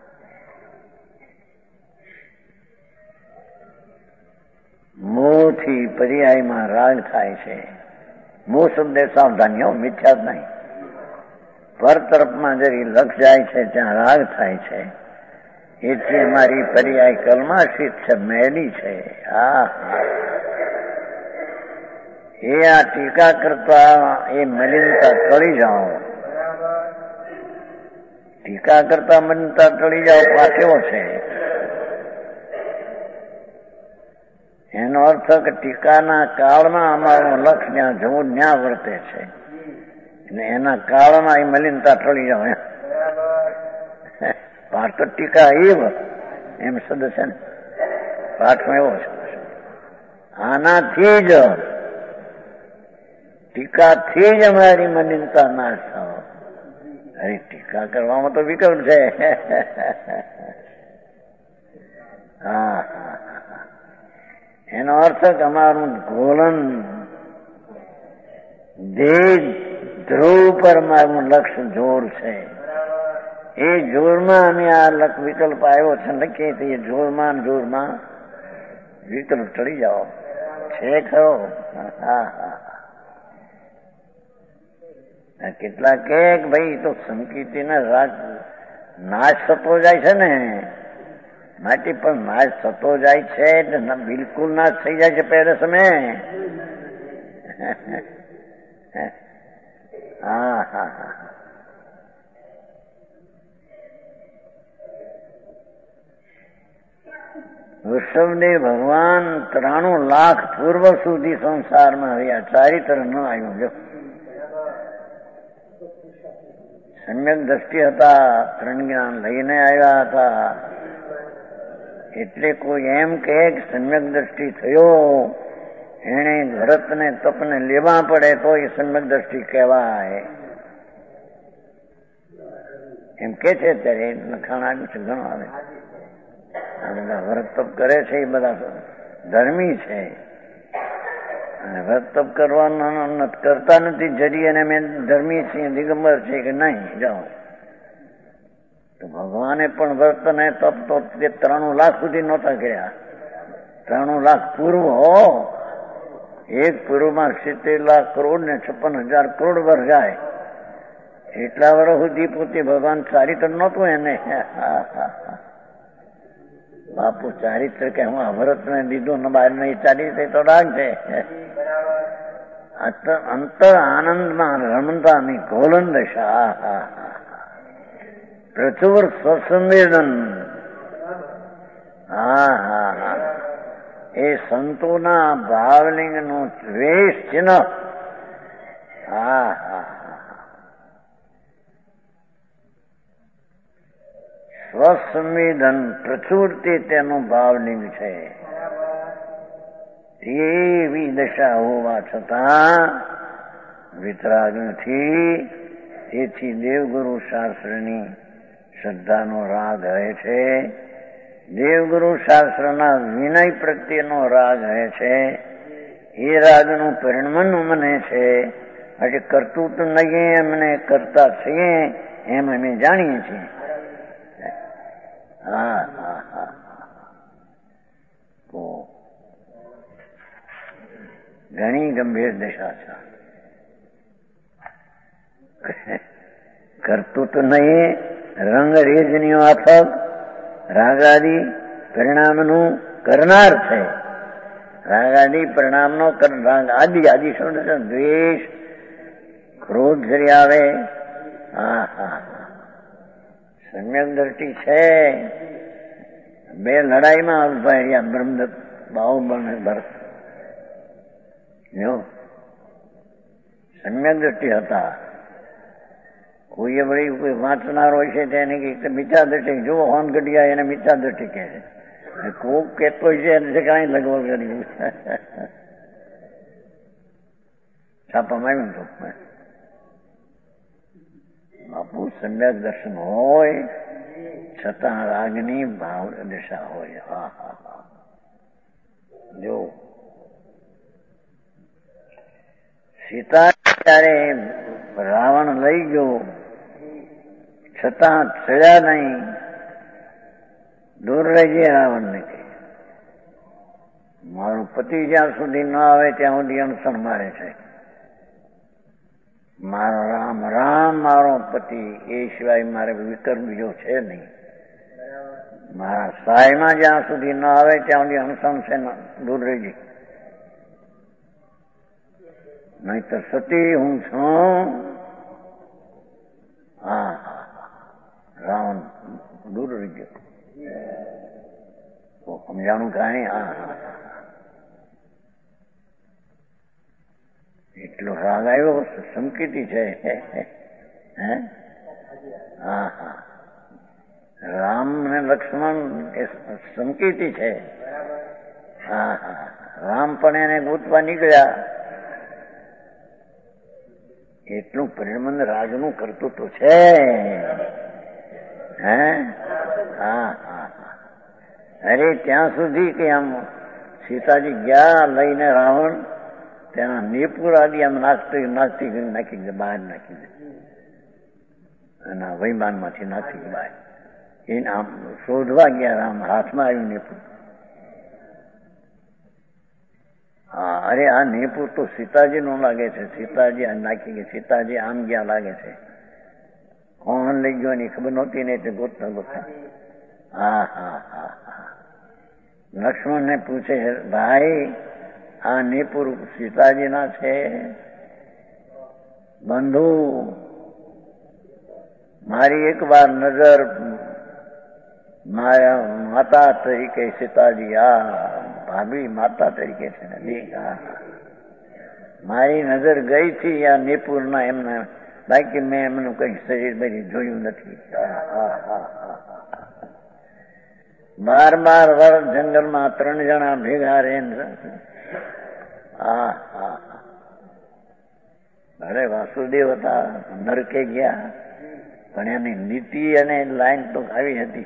મોહથી પર્યાયમાં રાગ થાય છે. મોહ શબ્દ સાવધાનીઓ મિથ્યા જ નહીં. પર તરફમાં જરી લક્ષ જાય છે ત્યાં રાગ થાય છે. એથી અમારી પર્યાય કલ્માશિત છે, મેલી છે. હા એ આ ટીકા કરતા એ મલિનતા ટળી જાઓ. ટીકા કરતા મલિનતા ટળી જાઓ આ કેવો છે? એનો અર્થ કે ટીકાના કાળમાં અમારું લક્ષ જ્યાં જવું ત્યાં વર્તે છે, અને એના કાળમાં એ મલિનતા ટળી જાઓ. પાઠ તો ટીકા એવ એમ શબ્દ છે ને, પાઠમાં એવો છે. આનાથી જ ટીકાથી જ અમારી મલિનતા નાશ થાવ. અરે ટીકા કરવામાં તો વિકલ્પ છે. હા હા એનો અર્થ કે અમારું ગોલન દેહ ધ્રુવ પર મારું લક્ષ્ય જોર છે. એ જોરમાં અમે આ વિકલ્પ આવ્યો છે લખીએ તો એ જોરમાં વિકલ્પ ચડી જાઓ છે ખરો. હા હા કેટલાક કે ભાઈ તો સંકીર્તિના રાગ નાશ થતો જાય છે ને, માટે પણ નાશ થતો જાય છે એટલે બિલકુલ નાશ થઈ જાય છે પહેલે સમય. હા હા હા વૃષભદેવ ભગવાન 93 લાખ પૂર્વ સુધી સંસારમાં રહ્યા, ચારિત્ર ન આવ્યું. જો સમ્યક દ્રષ્ટિ હતા, ત્રણ જ્ઞાન લઈને આવ્યા હતા. એટલે કોઈ એમ કહે કે સમ્યક દ્રષ્ટિ થયો, એને ભરતને તપને લેવા પડે તો એ સમ્યક દ્રષ્ટિ કહેવાય એમ કે છે. અત્યારે લખાણ આવ્યું છે ઘણું આવે. આ બધા વ્રત તપ કરે છે એ બધા ધર્મી છે, અને વ્રત તપ કરવાના કરતા નથી જરી અને મેં ધર્મી છીએ દિગંબર છે કે નહીં જાઓ. તો ભગવાને પણ વ્રત ને તપ તો 93 લાખ સુધી નહોતા કર્યા. 93 લાખ પૂર્વ એક પૂર્વમાં 70 લાખ કરોડ ને 56,000 કરોડ વર્ષ જાય. એટલા વર્ષ સુધી પોતે ભગવાન ચારિત્ર નહોતું એને. બાપુ ચારિત્ર કે હું અવરત ને લીધું ને બહાર નહીં ચારિત્ર તો રાગ છે. અંતર આનંદમાં રમતાની ગોલન દશા, પ્રચુર સ્વસંવેદન. હા હા હા એ સંતોના ભાવલિંગ નું દ્વેષ ચિહ્ન. હા હા સ્વસંવેદન પ્રચુરથી તેનું ભાવલિંગ છે. એવી દશા હોવા છતાં વિતરાગ નથી. તેથી દેવગુરુ શાસ્ત્રની શ્રદ્ધાનો રાગ રહે છે, દેવગુરુ શાસ્ત્રના વિનય પ્રત્યેનો રાગ રહે છે. એ રાગનું પરિણમન મને છે. હજી કરતું તો નહીં, અમને કરતા છીએ એમ અમે જાણીએ છીએ. હા હા હા તો ઘણી ગંભીર દશા છે. કર્તૃત્વ નહીં, રંગ રેજનીઓ આફક રાગાદી પરિણામનું કરનાર છે. રાગાદી પરિણામનો રાગ આદિ આદિ શું દ્વેષ ક્રોધ જરી આવે. હા હા સમ્યક દ્રષ્ટિ છે. બે લડાઈમાં અલ્પાયા બ્રહ્મદત્ત બાહુબળ ભરત જો સમ્યક દ્રષ્ટિ હતા. કોઈએ વળી કોઈ વાંચનાર હોય છે તેને મિથ્યા દ્રષ્ટિ જુઓ હોન ઘડિયા એને મિથ્યા દ્રષ્ટિ કહે છે. કોક કહેતો છે એને કઈ લગવગ કર્યું છાપામાં આવ્યું તો બાપુ સમ્યક દર્શન હોય છતાં રાગની ભાવ દશા હોય. હા હા હા જો સીતા ત્યારે રાવણ લઈ ગયો છતાં ચડ્યા નહીં. દૂર રહેજે રાવણને કે મારો પતિ જ્યાં સુધી ન આવે ત્યાં સુધી અણસણ મારે છે. મારો રામ રામ મારો પતિ એ સિવાય મારે વિકર બીજો છે નહીં. મારા સાયમાં જ્યાં સુધી ન આવે ત્યાં સુધી અણસણ છે. દૂર રહેજે નહીતર સતી હું છું. હા રાવણ દૂર રહી ગયો. સમજાણું કાંઈ. હા એટલો રાગ આવ્યો સંકેતી છે. હા હા રામ ને લક્ષ્મણ એ સંકેતી છે. હા હા રામ પણ એને ગોતવા નીકળ્યા. એટલું પરિણમન રાજનું કરતું તો છે. હે હા હા અરે ત્યાં સુધી કે આમ સીતાજી ગયા લઈને રાવણ તેના નેપુર આદિ આમ નાખી બહાર નાખી દે. એના વૈમાનમાંથી નાખી બહાર. એને આમ શોધવા ગયા રામ હાથમાં આવ્યું નેપુર. હા અરે આ નેપુર તો સીતાજી નું લાગે છે. સીતાજી નાખી ગયા. સીતાજી આમ ગયા લાગે છે. કોણ લઈ ગયો એની ખબર નહોતી ને એટલે ગોતતા ગોતતા. હા હા હા હા લક્ષ્મણ ને પૂછે ભાઈ આ નેપુર સીતાજીના છે? બંધુ મારી એક વાર નજર મારા માતા તરીકે સીતાજી આ ભાભી માતા તરીકે છે ને મારી નજર ગઈ હતી આ નેપુરના એમના. બાકી મેં એમનું કઈ શરીર બધી જોયું નથી. 12 વર્ષ જંગલમાં 3 જણા ભેગા રહીને. હા હા અરે વાસુદેવ હતા નરકે ગયા પણ એની નીતિ અને લાઈન તો આવી હતી.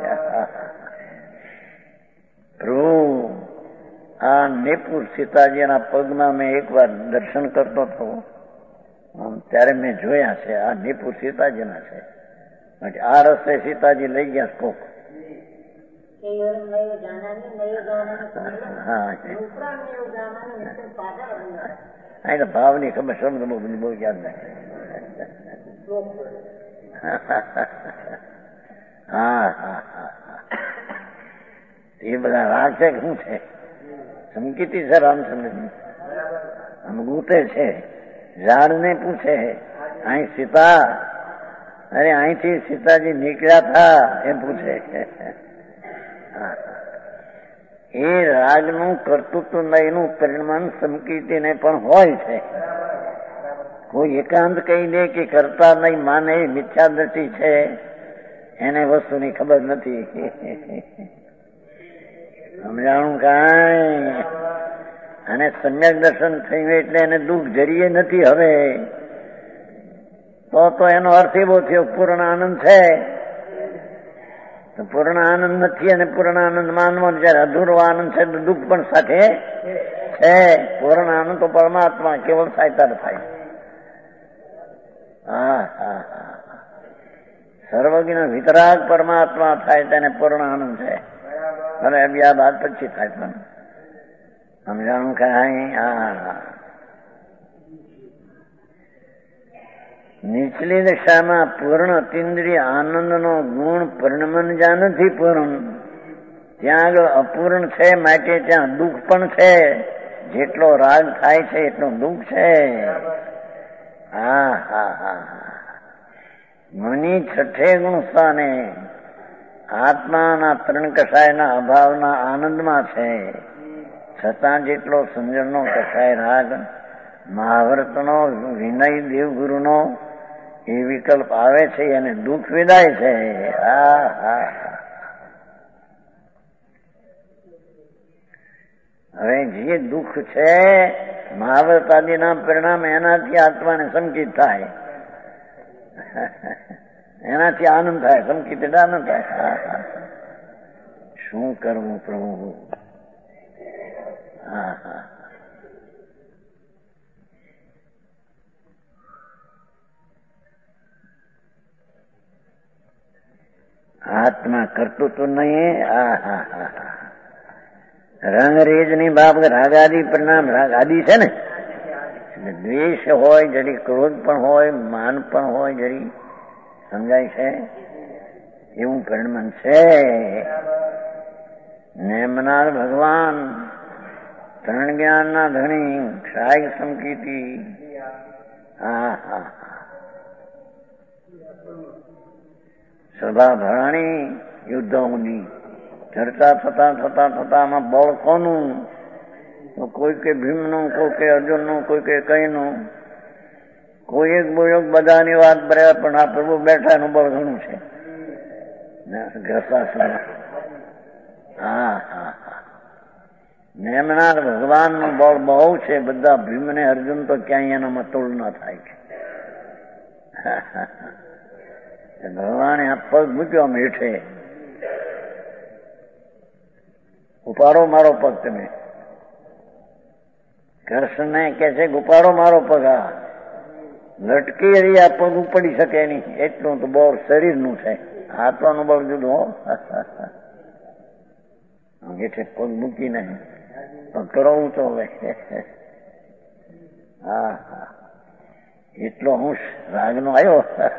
પ્રભુ આ નેપુર સીતાજીના પગમાં મેં એક વાર દર્શન કરતો હતો ત્યારે મેં જોયા છે. આ નેપુર સીતાજીના છે. આ રસ્તે સીતાજી લઈ ગયા કોક. ભાવની ખબર શબ્દ બહુ યાદ નાખે. હા હા હા એ બધા રાગ છે કે શું છે? સંકેતી છે રામચંદ્રજી. આમ ગૂતે છે. ઝાડને પૂછે અહીં સીતા અરે અહીંથી સીતાજી નીકળ્યા હતા એમ પૂછે. એ રાગનું કર્તૃત્વ નયનું પરિણામ સંકીર્તિને પણ હોય છે. કોઈ એકાંત કહી દે કે કરતા નહીં માને મિથ્યા દ્રષ્ટિ છે એને વસ્તુની ખબર નથી. સમજાણું કાંઈ. અને સમ્યક દર્શન થયું એટલે એને દુઃખ જરીએ નથી. હવે તો એનો અર્થ એવો થયો પૂર્ણ આનંદ છે. પૂર્ણ આનંદ નથી અને પૂર્ણ આનંદ માનવાનો જયારે અધૂરો આનંદ છે તો દુઃખ પણ સાથે છે. પૂર્ણ આનંદ તો પરમાત્મા કેવળ સાયતર થાય. હા હા હા સર્વજ્ઞ વિતરાગ પરમાત્મા થાય તેને પૂર્ણ આનંદ છે. અને આ બાદ પછી થાય પણ સમજાણું કાંઈ. હા નીચલી દશામાં પૂર્ણ અતિન્દ્રિય આનંદનો ગુણ પરિણમન જ્યાં નથી પૂર્ણ, ત્યાં આગળ અપૂર્ણ છે, માટે ત્યાં દુઃખ પણ છે. જેટલો રાગ થાય છે એટલું દુઃખ છે. હા હા હા મની છઠ્ઠે ગુણ સ્થાને આત્માના ત્રણ કષાયના અભાવના આનંદમાં છે. છતાં જેટલો સમજણનો કષાય રાગ, મહાવ્રતનો, વિનય દેવગુરુનો એ વિકલ્પ આવે છે અને દુઃખ વિદાય છે. હા હા હવે જે દુઃખ છે મહાવ્રત આદિના પરિણામ એનાથી આત્માને સંકિત થાય, એનાથી આનંદ થાય, સંકિત એટલે આનંદ થાય. શું કરવું પ્રભુ? હા હા આત્મા કરતું તો નહીં. હા હા હા રંગ રેજ ની બાબત રાગાદી પરિણામ રાગ આદિ છે ને, દ્વેષ હોય, જરી ક્રોધ પણ હોય, માન પણ હોય, જરી સમજાય છે એવું પરિણામ છે. નેમનાર ભગવાન ત્રણ જ્ઞાનના ધણી, ક્ષાય સંકિતિ. હા હા સભા ભરાણી યુદ્ધોની ચર્ચા થતા થતા થતા આમાં બળ કોનું? તો કોઈ કે ભીમનું, કોઈ કે અર્જુનનું, કોઈ કે કઈનું, કોઈ એક બોલ્યો બધાની વાત બરાબર, પણ આ પ્રભુ બેઠા એનું બળ ઘણું છે. હા હા નેમનાર ભગવાનનું બળ બહુ છે. બધા ભીમ ને અર્જુન તો ક્યાંય એનામાં તોડ ન થાય છે. ભગવાને આ પગ મૂક્યો આમ હેઠે, ઉપાડો મારો પગ તમે. કૃષ્ણને કે છે ઉપાડો મારો પગ. આ લટકી રહી આ પગ ઉપડી શકે નહીં એટલું તો બળ શરીરનું છે. આત્માનું બળ જુદું. હેઠે પગ મૂકીને પકડો ઊંચો હવે. હા હા એટલો અંશ રાગનો આવ્યો.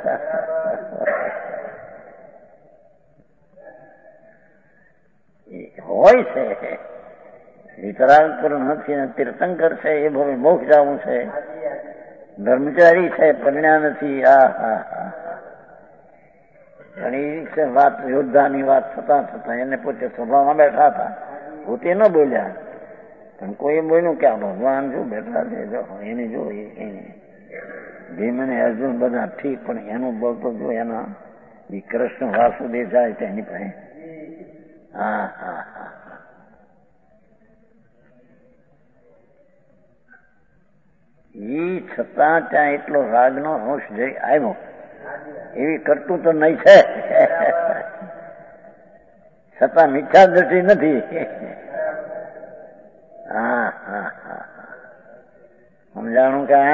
હોય છે વિતરાગ પર નથી ને તીર્થંકર છે એ ભવે મોક્ષ જવું છે. બ્રહ્મચારી છે પરિણ્યા નથી. આ હા હા ઘણી છે વાત યોદ્ધાની વાત થતા થતા એને પોતે સભામાં બેઠા હતા, પોતે ન બોલ્યા પણ કોઈ બોલ્યું કે આ ભગવાન જો બેઠા છે, જો એને જો ભીમ અને અર્જુન બધા ઠીક, પણ એનું બળ તો જો એના એ કૃષ્ણ વાસુદેવ જાય છે એની પાસે. હા હા હા ઈ છતાં ત્યાં એટલો રાગનો અંશ જઈ આવ્યો. એવી કરતું તો નહીં છે, છતાં મિથ્યા દ્રષ્ટિ નથી. હા હા હા સમજાણું કે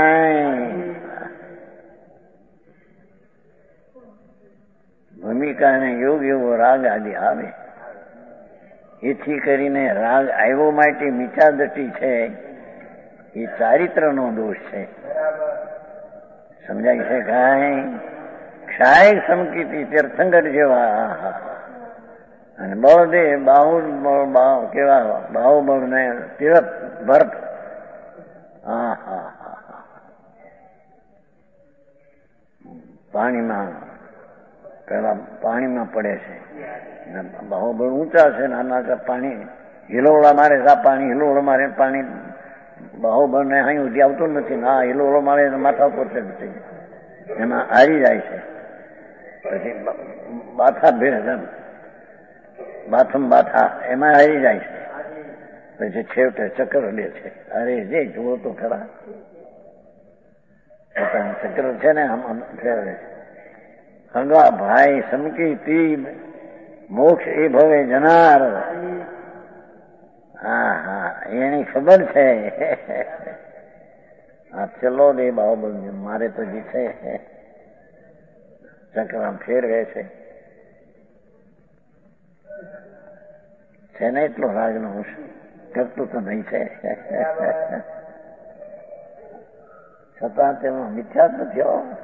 ભૂમિકા અને યોગ એવો રાગ આદિ આવે. એથી કરીને રાગ આવ્યો માટે મિથ્યા દ્રષ્ટિ છે, એ ચારિત્રનો દોષ છે. સમજાય છે કાંઈ? ક્ષાય સમકીતિ તીર્થંકર જેવા અને બળદેવ બાહુ કેવા બાહુબળ ને તીરથ ભરત. હા હા હા પાણીમાં પેલા પાણીમાં પડે છે, બાહુબળ ઊંચા છે, નાના પાણી હિલોળા મારે, પાણી હિલોળો મારે, પાણી બાહુબળ ને અહીં સુધી આવતું નથી. હા હિલોળો મારે માથા ઉપર ચડશે, એમાં હારી જાય છે. પછી બાથા ભેળ બાથમ બાથા એમાં હારી જાય છે. પછી છેવટે ચક્ર લે છે. અરે જે જુઓ તો ખરા ચક્ર છે ને આમ ફેરવે. હગા ભાઈ સમકી તી મોક્ષ એ ભવે જનાર. હા હા એની ખબર છે. આ ચલો દે બાહુબલ મારે તો જે છે ચક્ર ફેરવે છે ને એટલો રાગનો અંશ કરતું તો નહીં છે. છતાં તેમાં મિથ્યા જ નથી.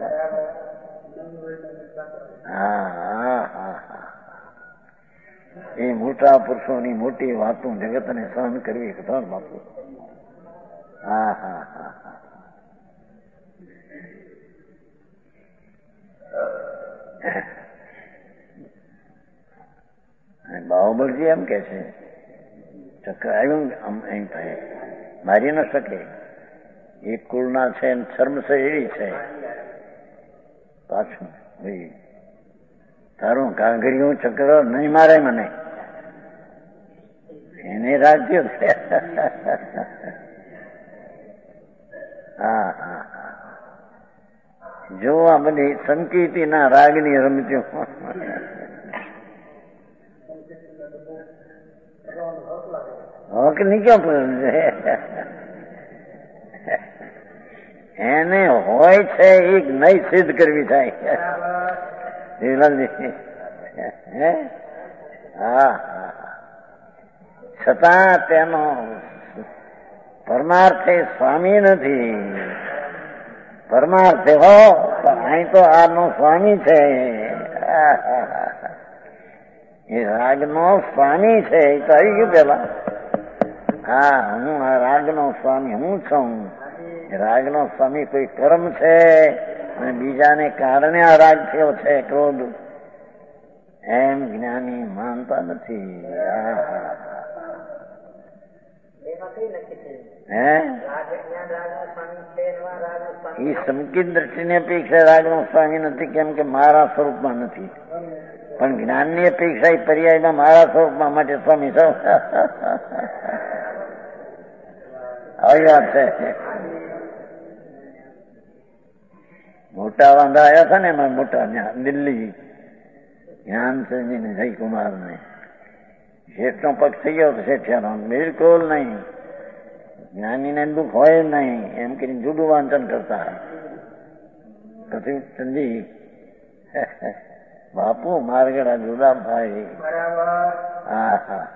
હા હા હા હા, એ મોટા પુરુષોની મોટી વાતો જગતને સહન કરવી કઠણ બાપુ. હા હા હા હા, બાહુબલજી એમ કે છે ચક્ર આવ્યું એમ થાય મારી ન શકે. એક કુળના છે શર્મ છે એવી છે. પાછું ભાઈ તારું કાંગરીયું ચક્ર નહીં મારે મને, એને રાજ્ય છે. હા હા હા, જો આ બધી સંકીર્તિના રાગની રમજો. હક ની ક્યાં એને હોય છે એ નહીં સિદ્ધ કરવી થાય. હા છતાં તેનો પરમાર્થ સ્વામી નથી. પરમાર્થ હો અહીં તો આનો સ્વામી છે. એ રાગનો સ્વામી છે એ તો આવી ગયું પેલા. હા, હું આ રાગનો સ્વામી હું છું. રાગનો સ્વામી કોઈ કર્મ છે અને બીજાને કારણે આ રાગ થયો છે ક્રોધ, એમ જ્ઞાની માનતા નથી. એ સંકિત દ્રષ્ટિની અપેક્ષા રાગનો સ્વામી નથી, કેમ કે મારા સ્વરૂપમાં નથી. પણ જ્ઞાનની અપેક્ષા એ પર્યાયમાં મારા સ્વરૂપમાં માટે સ્વામી છો. આવી વાત છે. મોટા વાંધા આવ્યા હતા ને એમાં મોટા દિલ્હી જ્ઞાનચંદજી ને જયકુમાર ને શેઠનો પક્ષ થઈ ગયો શેઠિયાનો બિલકુલ નહીં. જ્ઞાનીને દુઃખ હોય નહીં એમ કરીને જુદું વાંચન કરતા. પછી ચંદી બાપુ મારગડા જુદા ભાઈ. હા હા,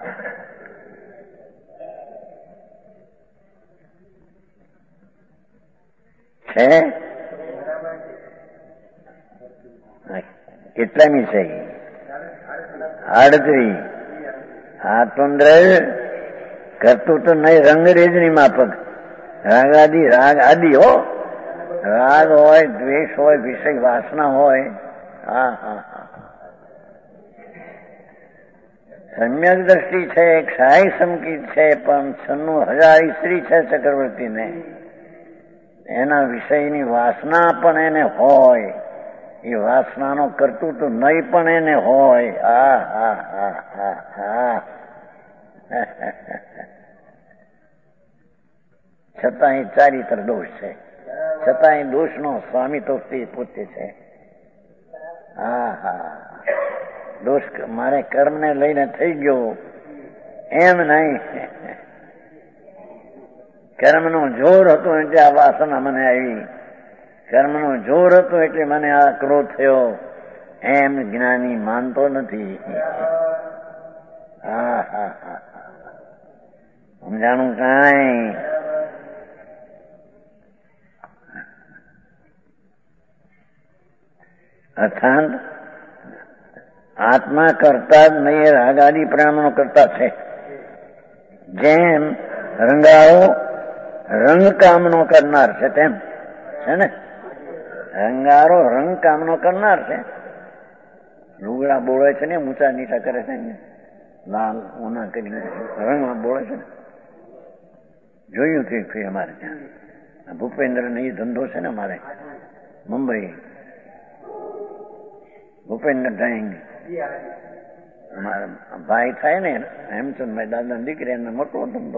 છે કેટલામી છે? 38. આ તંત્ર કરતું તો નહીં રંગરેજની માફક. રાગ આદિ હો, રાગ હોય, દ્વેષ હોય, વિષય વાસના હોય. હા હા હા, સમ્યક દ્રષ્ટિ છે, ક્ષાય સંકિત છે, પણ 96,000 સ્ત્રી છે ચક્રવર્તીને. એના વિષયની વાસના પણ એને હોય, એ વાસનાનો કરતું તો નહીં પણ એને હોય. હા હા હા હા હા, છતાં એ ચારિત્ર દોષ છે. છતાં એ દોષનો સ્વામી તો તે પોતે છે. હા હા, દોષ મારે કર્મને લઈને થઈ ગયો એમ નહીં. કર્મનું જોર હતું એટલે આ વાસના મને આવી. કર્મનું જોર હતું એટલે મને આ ક્રોધ થયો, એમ જ્ઞાની માનતો નથી. હા હા હા, સમજાણું કાંઈ? અર્થાત આત્મા કરતા જ નહીં, રાગાદી પ્રાણનો કરતા છે. જેમ રંગાળો રંગ કામનો કરનાર છે તેમ છે ને. રંગારો રંગ કામનો કરનાર છે. લુગડા બોળે છે ને, ઊંચા નીચા કરે છે ને, લાલ ઊના કરીને રંગમાં બોળે છે ને. જોયું કે અમારે ત્યાં ભૂપેન્દ્ર ને એ ધંધો છે ને અમારે મુંબઈ. ભૂપેન્દ્ર ડ્રાઇંગ અમારા ભાઈ થાય ને હેમચંદભાઈ દાદા દીકરી, એમને મોટો ધંધો,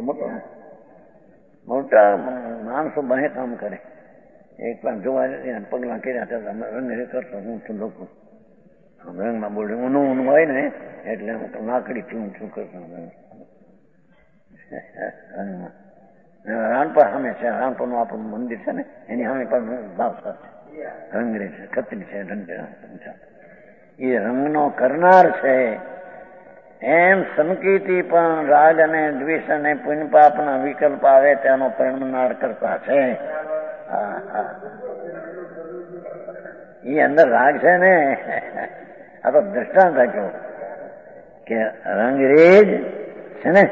મોટા માણસો બહે કામ કરે. એક વાર જોવા પગલા કર્યા હતા, રંગ કરતો હું છું લોકો રંગમાં બોલે, ઊનું હોય ને એટલે લાકડીથી હું છું કરતો રંગમાં. રાણપર સામે છે, રાણપર નું આપણું મંદિર છે ને એની સામે પણ ભાવસર છે, રંગરે છે, ખત્રી છે, રંગ એ રંગનો કરનાર છે. એમ સંકિતિ પણ રાગ અને દ્વેષ અને પુણ્ય પાપના વિકલ્પ આવે તેનો પરિણાર કરતા છે. એ અંદર રાગ છે ને, આ તો દ્રષ્ટાંત આપ્યો કે રંગરેજ છે ને,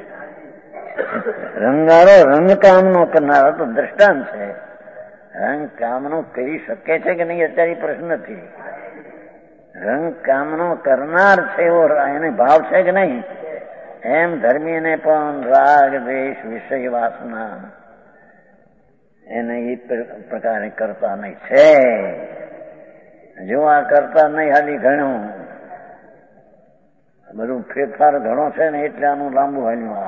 રંગારો રંગકામનો કરનારો તો દ્રષ્ટાંત છે. રંગકામનો કરી શકે છે કે નહીં અત્યારે પ્રશ્ન નથી. રંગકામનો કરનાર છે એવો એને ભાવ છે કે નહીં, એમ ધર્મીને પણ રાગ દ્વેષ વિષય વાસના એને એ પ્રકારે કરતા નહીં છે. જો આ કરતા નહીં હાલી ઘણું બધું ફેરફાર ઘણો છે ને એટલે આનું લાંબુ હાલ્યું.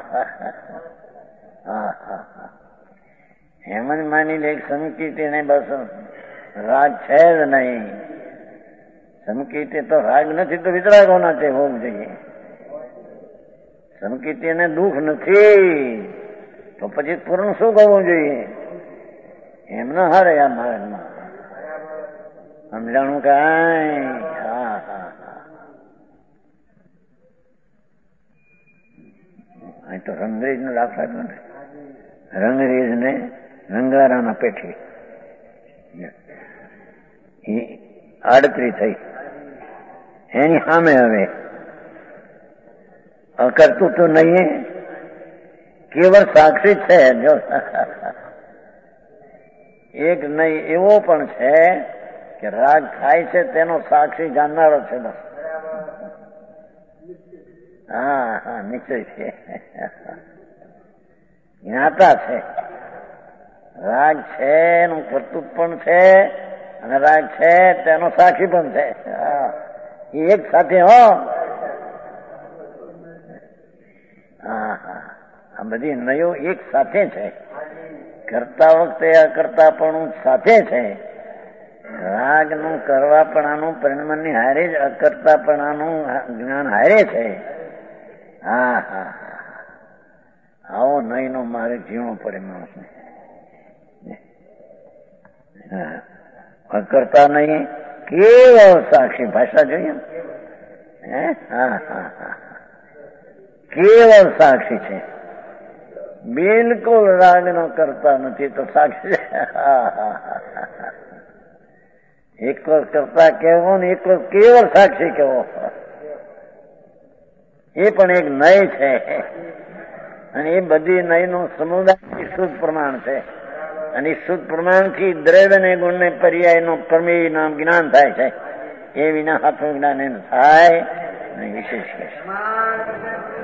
એમ જ માની લે સંકીર્તિ ને બસ રાગ છે જ નહીં. સંકીર્તિ તો રાગ નથી તો વિતરાગ હોના છે, હોવું જોઈએ. સંકીર્તિ ને દુઃખ નથી તો પછી પૂર્ણ શું કરવું જોઈએ? એમ ના હારે આ માર્ગમાં સમજાણું કાંઈ. અહીં તો રંગરેજ નો દાખલા આપ્યો ને, રંગરેજ ને રંગારાના પેઠી આડતરી થઈ એની સામે હવે કરતું તો નહીં, કેવળ સાક્ષી છે. જો એક નહીં એવો પણ છે કે રાગ થાય છે તેનો સાક્ષી જાણનારો છે. બસ હા નિશ્ચય છે, જ્ઞાતા છે. રાગ છે એનું કરતું પણ છે અને રાગ છે તેનો સાક્ષી પણ છે. એ એક સાથે હો. આ બધી નયો એક સાથે છે. કરતા વખતે અકર્તાપણું સાથે છે. રાગનું કરવાપણાનું પરિણામની હારે જ અકર્તાપણાનું જ્ઞાન હારે છે. આવો નહીં નો મારે જીવવું પડે માણસને. અકર્તા નહીં કેવળ સાક્ષી. ભાષા જોઈએ કેવળ સાક્ષી છે. બિલકુલ રાગ નો કરતા નથી તો સાક્ષી. એક કરતા કેવો ને એક કેવળ સાક્ષી કેવો, એ પણ એક નય છે. અને એ બધી નય નું સમુદાય શુદ્ધ પ્રમાણ છે. અને શુદ્ધ પ્રમાણથી દ્રવ્ય ને ગુણ ને પર્યાય નું પ્રમેય નામ જ્ઞાન થાય છે. એ વિના આત્મજ્ઞાન એમ થાય વિશેષ